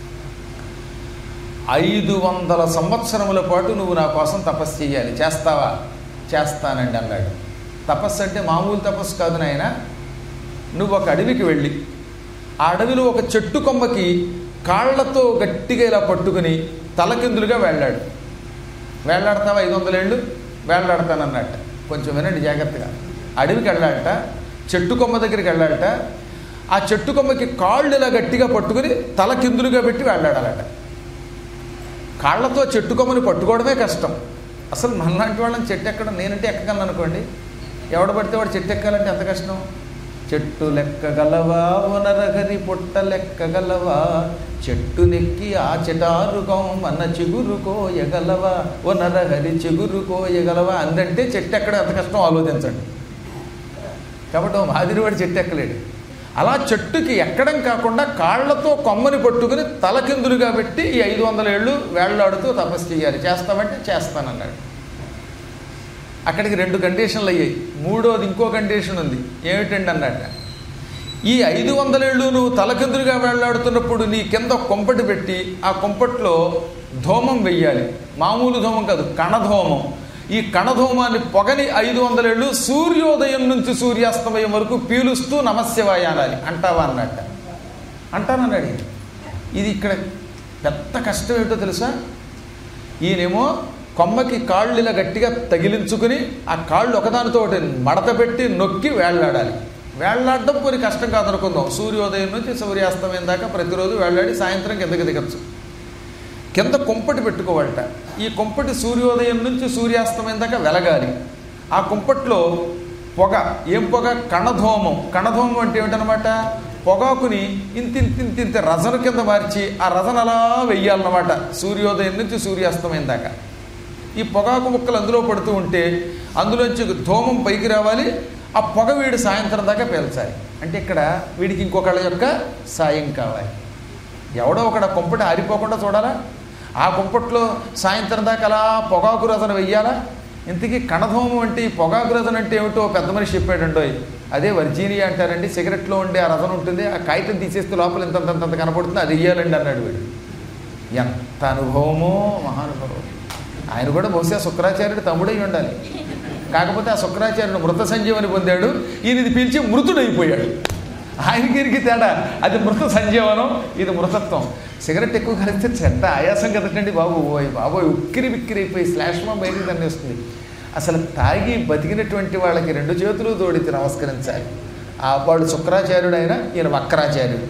500 సంవత్సరముల పాటు నువ్వు నా కోసం తపస్సు చేయాలి, చేస్తావా? చేస్తానండి అన్నాడు. తపస్సు అంటే మామూలు తపస్సు కాదు నాయన. నువ్వు ఒక అడవికి వెళ్ళి ఆ అడవిలో ఒక చెట్టు కొమ్మకి కాళ్లతో గట్టిగా ఇలా పట్టుకుని తలకిందులుగా వేళ్లాడు. వేళ్లాడతావా? 500 ఏళ్ళు వేళ్లాడతానన్నట్ట. కొంచెం వినండి జాగ్రత్తగా. అడవికి వెళ్ళాడట, చెట్టు కొమ్మ దగ్గరికి వెళ్ళాడట. ఆ చెట్టు కొమ్మకి కాళ్ళు ఇలా గట్టిగా పట్టుకుని తలకిందులుగా పెట్టి వేళ్లాడాలట. కాళ్లతో చెట్టు కొమ్మని పట్టుకోవడమే కష్టం. అసలు మనలాంటి వాళ్ళని చెట్టు ఎక్కడం, నేనంటే ఎక్కగలను అనుకోండి, ఎవడ పడితే వాడు చెట్టు ఎక్కాలంటే ఎంత కష్టం. చెట్టు లెక్కగలవా వనరగరి పొట్ట లెక్కగలవా, చెట్టు నెక్కి ఆ చెటారుకం మన చిగురుకోయగలవా, వనరహరి చిగురుకోయగలవా అందంటే చెట్టు ఎక్కడం ఎంత కష్టం ఆలోచించండి. కాబట్టి మాదిరివాడు చెట్టు ఎక్కలేడు. అలా చెట్టుకి ఎక్కడం కాకుండా కాళ్లతో కొమ్మని పట్టుకుని తలకిందులుగా పెట్టి ఈ 500 ఏళ్ళు వేళ్లాడుతూ తపస్సు చేయాలి. చేస్తామంటే చేస్తానన్నాడు. అక్కడికి 2 కండిషన్లు అయ్యాయి. మూడోది ఇంకో కండిషన్ ఉంది. ఏమిటండి అన్నట్ట, ఈ 500 ఏళ్ళు నువ్వు తలకిందులుగా వేళ్లాడుతున్నప్పుడు నీ కింద కొంపటి పెట్టి ఆ కొంపట్లో ధూమం వెయ్యాలి. మామూలు ధూమం కాదు, కణధూమం. ఈ కణధూమాన్ని పొగని 500 ఏళ్ళు సూర్యోదయం నుంచి సూర్యాస్తమయం వరకు పీలుస్తూ నమశివాయ అనాలి. అంటావా అన్నట్ట. అంటానన్నాడు. ఇది ఇక్కడ పెద్ద కష్టం ఏంటో తెలుసా? ఈయనేమో కొమ్మకి కాళ్ళు ఇలా గట్టిగా తగిలించుకుని ఆ కాళ్ళు ఒకదానితో ఒకటి మడత పెట్టి నొక్కి వేళ్లాడాలి. వేళ్లాడడం కొన్ని కష్టం కాదనుకుందాం. సూర్యోదయం నుంచి సూర్యాస్తమయం దాకా ప్రతిరోజు వేళ్లాడి సాయంత్రం కిందకి దిగచ్చు. కింద కొంపటి పెట్టుకోవాలట. ఈ కొంపటి సూర్యోదయం నుంచి సూర్యాస్తమయం దాకా వెలగాలి. ఆ కొంపట్లో పొగ. ఏం పొగ? కణధూమం. కణధూమం అంటే ఏమిటనమాట? పొగాకుని ఇంత రజన కింద మార్చి ఆ రజన అలా వెయ్యాలన్నమాట సూర్యోదయం నుంచి సూర్యాస్తమయం దాకా. ఈ పొగాకు ముక్కలు అందులో పడుతూ ఉంటే అందులోంచి ధూమం పైకి రావాలి. ఆ పొగ వీడు సాయంత్రం దాకా పేల్చాలి. అంటే ఇక్కడ వీడికి ఇంకొకళ్ళ యొక్క సాయం కావాలి. ఎవడో ఒకడ కుంపటి ఆరిపోకుండా చూడాలా? ఆ కుంపట్లో సాయంత్రం దాకా అలా పొగాకు రజన వెయ్యాలా? ఇంతకీ కణధూమం అంటే ఈ పొగాకు రజన అంటే ఏమిటో పెద్ద మనిషి చెప్పాడండో. అదే వర్జీనియా అంటారండి. సిగరెట్లో ఉండే ఆ రజన ఉంటుంది, ఆ కాగితం తీసేస్తే లోపల ఇంతంత కనపడుతుంది, అది వెయ్యాలండి అన్నాడు వీడు. ఎంత అనుభవమో మహానుభవం. ఆయన కూడా బహుశా శుక్రాచార్యుడు తమ్ముడై ఉండాలి. కాకపోతే ఆ శుక్రాచార్యుడు మృత సంజీవని పొందాడు, ఈయన ఇది పీల్చి మృతుడైపోయాడు. ఆయనకి తేడా, అది మృత సంజీవనం, ఇది మృతత్వం. సిగరెట్ ఎక్కువ కలిస్తే చెడ్డ ఆయాసం కదటండి బాబోయ్ ఉక్కిరి బిక్కిరైపోయి శ్లాష్మా బయటికి దాన్ని వస్తుంది. అసలు తాగి బతికినటువంటి వాళ్ళకి 2 చేతులు తోడితే నమస్కరించాలి. ఆ వాడు శుక్రాచార్యుడు అయినా ఈయన వక్రాచార్యుడు.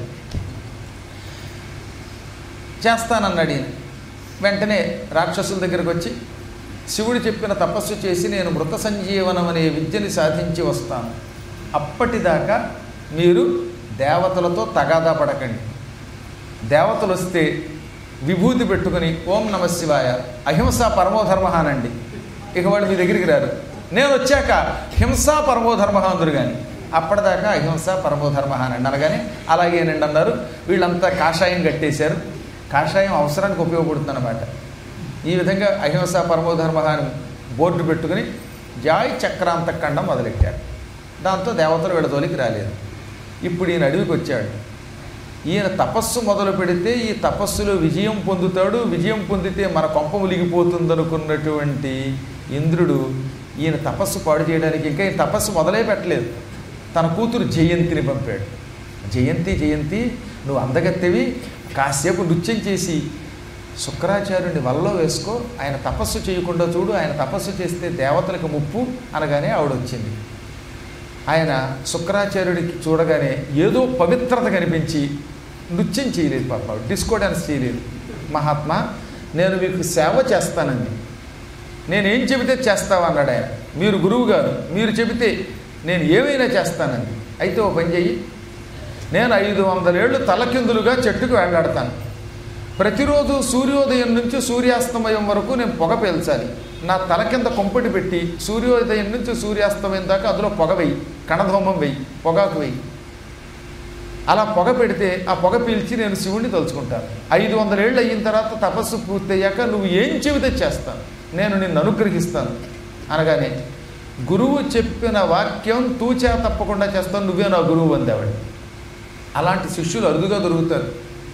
చేస్తానన్నాడు ఈయన. వెంటనే రాక్షసుల దగ్గరకు వచ్చి శివుడు చెప్పిన తపస్సు చేసి నేను మృత సంజీవనం అనే విద్యని సాధించి వస్తాను. అప్పటిదాకా మీరు దేవతలతో తగాదా పడకండి. దేవతలు వస్తే విభూతి పెట్టుకుని ఓం నమ శివాయ అహింస పరమోధర్మ అనండి. ఇక వాళ్ళు మీ దగ్గరికి రారు. నేను వచ్చాక హింసా పరమోధర్మ అందరు కానీ అప్పటిదాకా అహింస పరమోధర్మ అనండి అనగానే అలాగేనండి అన్నారు. వీళ్ళంతా కాషాయం కట్టేశారు. కాషాయం అవసరానికి ఉపయోగపడుతుంది అన్నమాట. ఈ విధంగా అహింస పరమోధర్మ అని బోర్డు పెట్టుకుని జాయ్ చక్రాంతకండం మొదలెట్టారు. దాంతో దేవతలు వీళ్ళ తోలికి రాలేదు. ఇప్పుడు ఈయన అడవికి వచ్చాడు. ఈయన తపస్సు మొదలు పెడితే ఈ తపస్సులో విజయం పొందుతాడు. విజయం పొందితే మన కొంప ములిగిపోతుందనుకున్నటువంటి ఇంద్రుడు ఈయన తపస్సు పాడు చేయడానికి ఇంకా ఈ తపస్సు మొదలే పెట్టలేదు. తన కూతురు జయంతిని పంపాడు. జయంతి నువ్వు అందగత్తెవి, కాసేపు నృత్యం చేసి శుక్రాచార్యుని వల్లో వేసుకో, ఆయన తపస్సు చేయకుండా చూడు, ఆయన తపస్సు చేస్తే దేవతలకు ముప్పు అనగానే ఆవిడొచ్చింది. ఆయన శుక్రాచార్యుడికి చూడగానే ఏదో పవిత్రత కనిపించి నృత్యం చేయలేదు, పాప డిస్కో డాన్స్ చేయలేదు. మహాత్మా నేను మీకు సేవ చేస్తానండి, నేనేం చెబితే చేస్తావన్నాడు ఆయన. మీరు గురువు గారు, మీరు చెబితే నేను ఏమైనా చేస్తానండి. అయితే ఓ పని చెయ్యి, నేను 500 ఏళ్ళు తలకిందులుగా చెట్టుకు వెళ్ళాడతాను. ప్రతిరోజు సూర్యోదయం నుంచి సూర్యాస్తమయం వరకు నేను పొగ పేల్చాలి. నా తల కింద కొంపటి పెట్టి సూర్యోదయం నుంచి సూర్యాస్తమయం దాకా అందులో పొగ వెయ్యి, కణధూమం వెయ్యి, పొగాకు వెయ్యి. అలా పొగ పెడితే ఆ పొగ పీల్చి నేను శివుణ్ణి తలుచుకుంటాను. 500 ఏళ్ళు అయిన తర్వాత తపస్సు పూర్తయ్యాక నువ్వు ఏం చెబితే చేస్తాను, నేను నిన్ను అనుగ్రహిస్తాను అనగానే గురువు చెప్పిన వాక్యం తూచా తప్పకుండా చేస్తాను, నువ్వే నా గురువు అందేవాడు. అలాంటి శిష్యులు అరుదుగా దొరుకుతారు.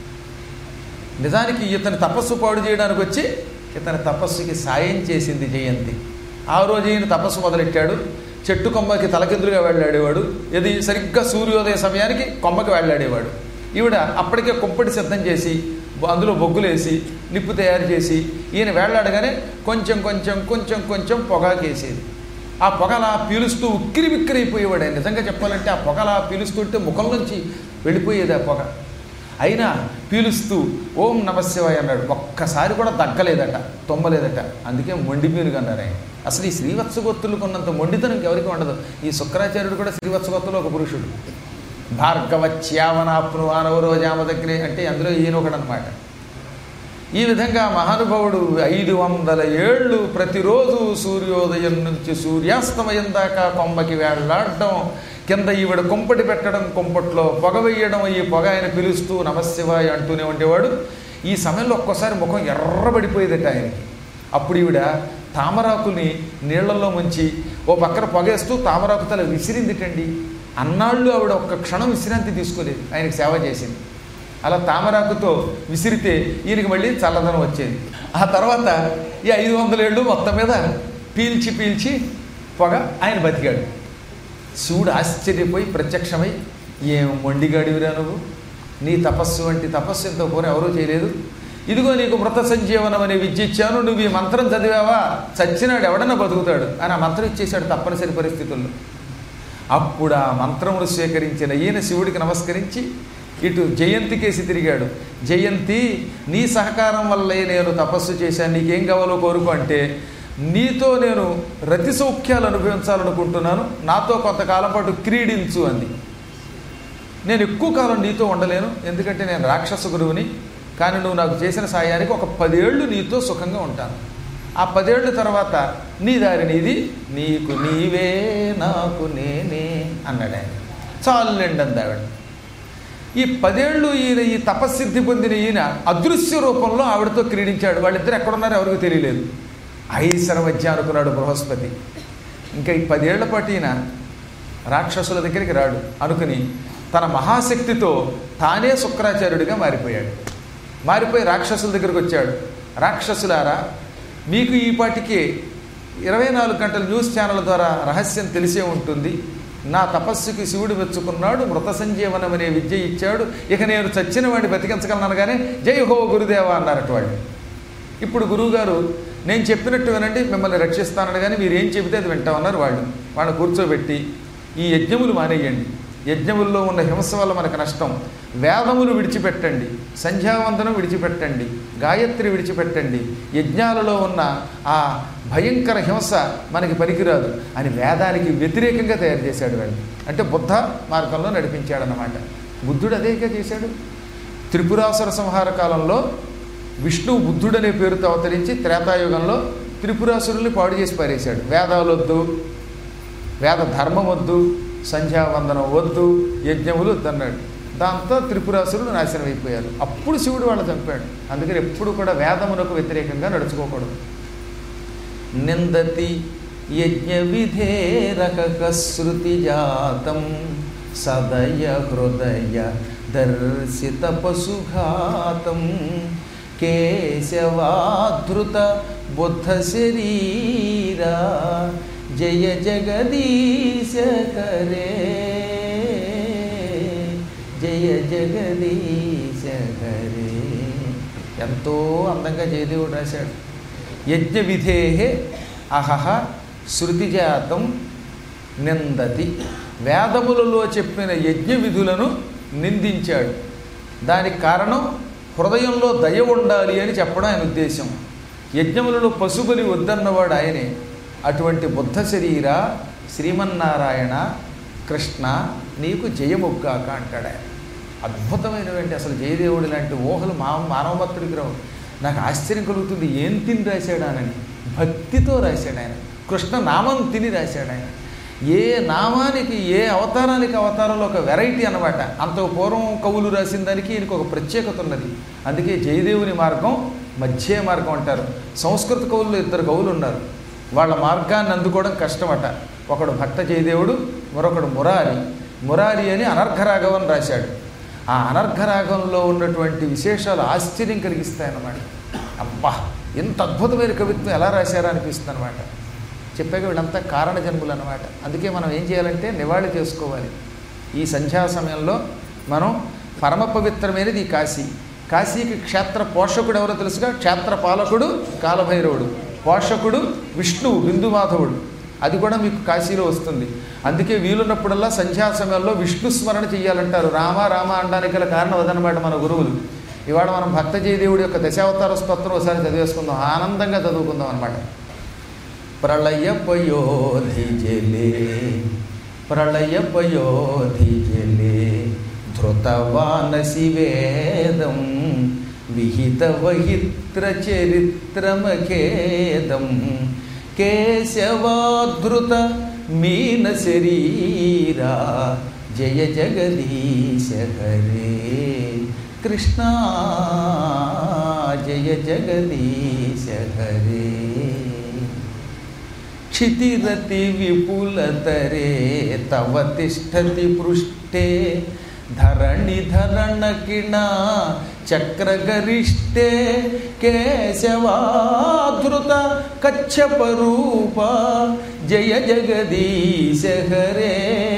నిజానికి ఇతని తపస్సు పాడు చేయడానికి వచ్చి ఇతని తపస్సుకి సాయం చేసింది జయంతి. ఆ రోజు ఈయన తపస్సు మొదలెట్టాడు. చెట్టు కొమ్మకి తలకిందులుగా వెళ్ళాడేవాడు. ఇది సరిగ్గా సూర్యోదయ సమయానికి కొమ్మకి వెళ్ళాడేవాడు. ఈవిడ అప్పటికే కుంపటి సిద్ధం చేసి అందులో బొగ్గులేసి నిప్పు తయారు చేసి ఈయన వెళ్ళాడగానే కొంచెం కొంచెం కొంచెం కొంచెం పొగాకేసేది. ఆ పొగలా పీలుస్తూ ఉక్కిరి బిక్కిరైపోయేవాడు. నిజంగా చెప్పాలంటే ఆ పొగలా పీలుస్తుంటే ముఖం నుంచి వెళ్ళిపోయేది ఆ పొగ. అయినా పీలుస్తూ ఓం నమశివాయ అన్నాడు. ఒక్కసారి కూడా దగ్గలేదట, తొమ్మలేదట. అందుకే మొండి పీనుగా అన్నారు ఆయన. అసలు ఈ శ్రీవత్సగొత్తులు కొన్నంత మొండితనం ఎవరికి ఉండదు. ఈ శుక్రాచార్యుడు కూడా శ్రీవత్సగొత్తులు ఒక పురుషుడు. భార్గవచ్యావనాప్ను ఆనవరోజామ దగ్గరే అంటే అందులో ఈయన ఒకడనమాట. ఈ విధంగా మహానుభావుడు 500 ఏళ్ళు ప్రతిరోజు సూర్యోదయం నుంచి సూర్యాస్తమయం దాకా కొమ్మకి వేళ్లాడడం, కింద ఈవిడ కుంపటి పెట్టడం, కుంపట్లో పొగ వేయడం, ఈ పొగ ఆయన పిలుస్తూ నమశివాయ అంటూనే ఉండేవాడు. ఈ సమయంలో ఒక్కోసారి ముఖం ఎర్రబడిపోయేదట ఆయనకి. అప్పుడు ఈవిడ తామరాకుని నీళ్లలో ముంచి ఓ పక్కన పొగేస్తూ తామరాకు తల విసిరిందిటండి. అన్నాళ్ళు ఆవిడ ఒక్క క్షణం విశ్రాంతి తీసుకోలేదు, ఆయనకి సేవ చేసింది. అలా తామరాకుతో విసిరితే ఈయనకి మళ్ళీ చల్లదనం వచ్చేది. ఆ తర్వాత ఈ 500 ఏళ్ళు మొత్తం మీద పీల్చి పీల్చి పొగ ఆయన బతికాడు. శివుడు ఆశ్చర్యపోయి ప్రత్యక్షమై ఏం మొండిగాడివిరా నువ్వు, నీ తపస్సు వంటి తపస్సు ఎంతో పోనీ ఎవరూ చేయలేదు. ఇదిగో నీకు మృత సంజీవనం అనే విద్య ఇచ్చాను, నువ్వు ఈ మంత్రం చదివావా చచ్చినాడు ఎవడన్నా బతుకుతాడు అని ఆ మంత్రం ఇచ్చేశాడు తప్పనిసరి పరిస్థితుల్లో. అప్పుడు ఆ మంత్రమును స్వీకరించిన ఈయన శివుడికి నమస్కరించి ఇటు జయంతి కేసి తిరిగాడు. జయంతి నీ సహకారం వల్లే నేను తపస్సు చేశాను, నీకేం కావాలో కోరుకో అంటే నీతో నేను రతి సౌఖ్యాలు అనుభవించాలనుకుంటున్నాను, నాతో కొంతకాలం పాటు క్రీడించు అంది. నేను ఎక్కువ కాలం నీతో ఉండలేను, ఎందుకంటే నేను రాక్షస గురువుని. కానీ నువ్వు నాకు చేసిన సాయానికి ఒక 10 ఏళ్ళు నీతో సుఖంగా ఉంటాను. ఆ 10 ఏళ్ళ తర్వాత నీ దారి నీది, నీకు నీవే నాకు నేనే అన్నాడు ఆయన. చాలులేండి అంది ఆవిడ. ఈ 10 ఏళ్ళు ఈయన ఈ తపస్సిద్ధి పొందిన ఈయన అదృశ్య రూపంలో ఆవిడతో క్రీడించాడు. వాళ్ళిద్దరు ఎక్కడున్నారో ఎవరికి తెలియలేదు. ఐసర మధ్య అనుకున్నాడు బృహస్పతి. ఇంకా ఈ 10 ఏళ్ల పాటు ఈయన రాక్షసుల దగ్గరికి రాడు అనుకుని తన మహాశక్తితో తానే శుక్రాచార్యుడిగా మారిపోయాడు. మారిపోయి రాక్షసుల దగ్గరికి వచ్చాడు. రాక్షసులారా, మీకు ఈ పాటికి 24 గంటల న్యూస్ ఛానల్ ద్వారా రహస్యం తెలిసే ఉంటుంది. నా తపస్సుకి శివుడు మెచ్చుకున్నాడు, మృత సంజీవనం అనే విద్య ఇచ్చాడు. ఇక నేను చచ్చిన వాడిని బతికించగలనగానే జై హో గురుదేవ అన్నారట వాళ్ళు. ఇప్పుడు గురువుగారు నేను చెప్పినట్టు వినండి, మిమ్మల్ని రక్షిస్తానని, కానీ మీరు ఏం చెబితే అది వింటామన్నారు వాళ్ళు. వాళ్ళని కూర్చోబెట్టి ఈ యజ్ఞములు మానేయండి, యజ్ఞముల్లో ఉన్న హింస వల్ల మనకు నష్టం, వేదములు విడిచిపెట్టండి, సంధ్యావందనం విడిచిపెట్టండి, గాయత్రి విడిచిపెట్టండి, యజ్ఞాలలో ఉన్న ఆ భయంకర హింస మనకి పనికిరాదు అని వేదానికి వ్యతిరేకంగా తయారు చేశాడు వాళ్ళు. అంటే బుద్ధ మార్గంలో నడిపించాడన్నమాట. బుద్ధుడు అదేగా చేశాడు. త్రిపురాసుర సంహార కాలంలో విష్ణువు బుద్ధుడనే పేరుతో అవతరించి త్రేతాయుగంలో త్రిపురాసురుల్ని పాడు చేసి పారేశాడు. వేదాలు వద్దు, వేద ధర్మం వద్దు, సంధ్యావందనం వద్దు, యజ్ఞములు వద్దన్నాడు. దాంతో త్రిపురాసురులు నాశనం అయిపోయారు. అప్పుడు శివుడు వాళ్ళని చంపాడు. అందుకని ఎప్పుడు కూడా వేదమునకు వ్యతిరేకంగా నడుచుకోకూడదు. నిందతి యజ్ఞ విధేరక శృతి జాతం సదయ హృదయ దర్శిత పశుఘాతం కేశవాధృత బుద్ధ శరీరా జయ జగదీశ కరే జయ జగదీశ కరే. ఎంతో అందంగా జయదేవుడు రాశాడు. యజ్ఞ విధేహే అహహ శృతిజాతం నిందతి. వేదములలో చెప్పిన యజ్ఞ విధులను నిందించాడు. దానికి కారణం హృదయంలో దయ ఉండాలి అని చెప్పడం ఆయన ఉద్దేశం. యజ్ఞములలో పశుబలి వద్దన్నవాడు ఆయనే. అటువంటి బుద్ధ శరీర శ్రీమన్నారాయణ కృష్ణ నీకు జయముగ్గాక అంటాడు ఆయన. అద్భుతమైనటువంటి అసలు జయదేవుడు లాంటి ఊహలు మానవమత్తుడికి రావు. నాకు ఆశ్చర్యం కలుగుతుంది, ఏం తిని రాశాడానని. భక్తితో రాశాడు ఆయన. కృష్ణ నామం తిని రాశాడు ఆయన. ఏ నామానికి ఏ అవతారానికి అవతారంలో ఒక వెరైటీ అన్నమాట. అంత పూర్వం కవులు రాసిన దానికి ఈయనకు ఒక ప్రత్యేకత ఉన్నది. అందుకే జయదేవుని మార్గం మధ్య మార్గం అంటారు. సంస్కృత కవుల్లో 2 కవులు ఉన్నారు. వాళ్ళ మార్గాన్ని అందుకోవడం కష్టమట. ఒకడు భక్త జయదేవుడు, మరొకడు మురారి. మురారి అని అనర్ఘరాఘవం రాశాడు. ఆ అనర్ఘరాఘంలో ఉన్నటువంటి విశేషాలు ఆశ్చర్యం కలిగిస్తాయన్నమాట. అబ్బా, ఎంత అద్భుతమైన కవిత్వం ఎలా రాశారా అనిపిస్తుంది అనమాట. చెప్పాక వీళ్ళంతా కారణ జన్ములు అన్నమాట. అందుకే మనం ఏం చేయాలంటే నివాళి చేసుకోవాలి. ఈ సంధ్యా సమయంలో మనం పరమ పవిత్రమైనది ఈ కాశీ. కాశీకి క్షేత్ర పోషకుడు ఎవరో తెలుసుగా? క్షేత్ర పాలకుడు కాలభైరవుడు, పోషకుడు విష్ణువు బిందుమాధవుడు. అది కూడా మీకు కాశీలో వస్తుంది. అందుకే వీలున్నప్పుడల్లా సంధ్యా సమయంలో విష్ణు స్మరణ చెయ్యాలంటారు. రామ రామ అనడానికి గల కారణం అదనమాట మన గురువులు. ఇవాళ మనం భక్త జయదేవుడి యొక్క దశావతార స్తోత్రం ఒకసారి చదివేసుకుందాం, ఆనందంగా చదువుకుందాం అనమాట. ప్రళయ పయోధి జలే ప్రళయ పయోధి జలే ధృతవానసి వేదం విహిత వహిత్ర చరిత్రమఖేదం కేశవాధృత మీన శరీరా జయ జగదీశ హరే కృష్ణ జయ జగదీశ హరే. క్షితిరతి విపులతరే తవ తిష్టతి పృష్ఠే ధరణి ధరణకిణ చక్రగరిష్టే కేశవాధృత కచ్చపరూప జయ జగదీశ హరే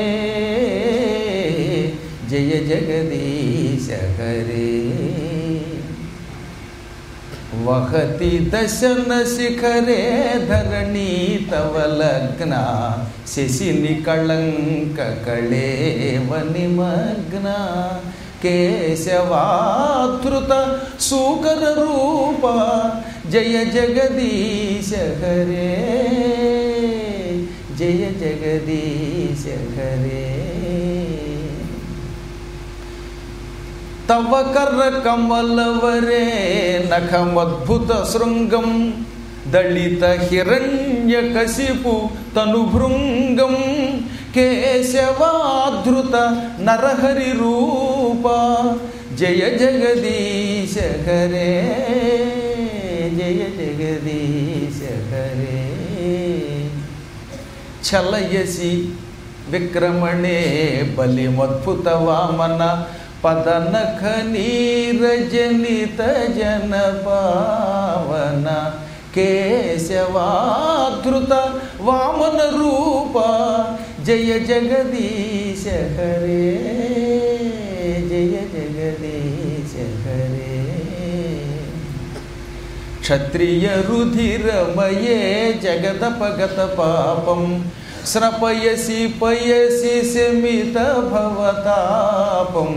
జయ జగదీశ హరే. వహతి దశన శిఖరే ధరణీ తవ లగ్న శశిని కళంక కళేవ నిమగ్న కేశవాధృత సూకర రూప జయ జగదీశ హరే జయ జగదీశ హరే తవ కర్ర కమలవరే నఖమద్భుత శృంగం దళిత హిరణ్య కశిపు తనుభృంగం కేశవాధృత నరహరి రూప జయ జగదీశ హరే జయ జగదీశ హరే చలయసి విక్రమణే బలిమద్భుత వామన పదనఖ నీరజనిత జన పావన కేశవాధృత వామన రూప జయ జగదీశ హరే జయ జగదీశ హరే క్షత్రియ రుధిరమయే జగదపగత పాపం స్రపయసి పయసి శమిత భవతాపం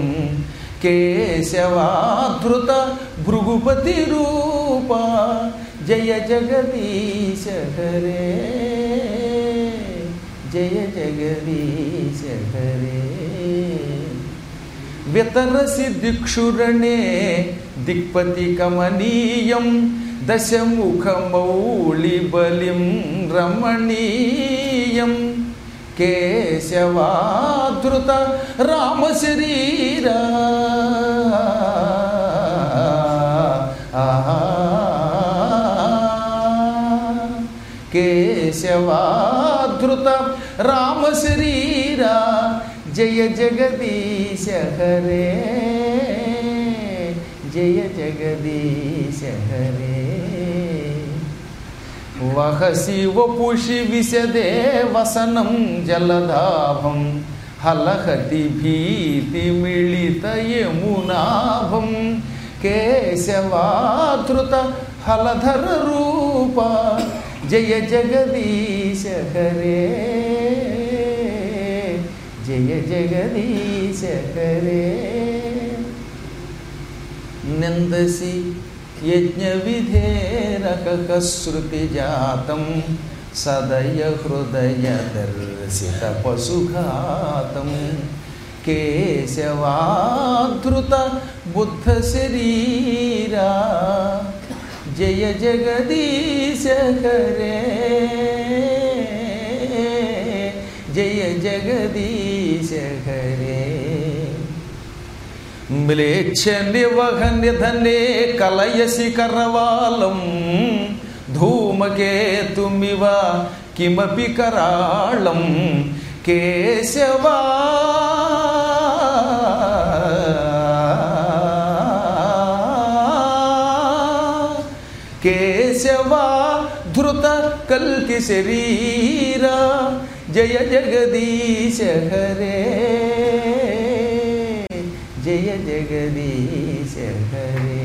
కేశవాధృత భృగుపతి రూప జయ జగదీశ హరే జయ జగదీశ హరే వితరసి దిక్షురణే దిక్పతి కమనీయం దశముఖమౌళి బలిం రమణీయం కేశవాధృత రామశరీరా కేశవాధృత రామశరీరా జయ జగదీశ హరే జయ జగదీశ హరే వహసి వపుషి విశదే వసనం జలధాభం హలహతి భీతి మిళిత యమునాభం కేశవాధృత హలధర రూప జయ జగదీశ హరే జయ జగదీశ హరే నిందసి యజ్ఞ విధేరక శృతి జాతం సదయ హృదయ దర్శిత పశుఘాతం కేశవాధృత బుద్ధ శరీరా జయ జగదీశ హరే జయ జగదీశ హరే మ్లేచ్ఛ నివహ నిధనే కలయసి కరవాలం ధూమకేతుమివ కిమపి కరాళం కేశవా కేశవాధృత కల్కి శరీరా జయ జగదీశ హరే జయ జగదీశ హరే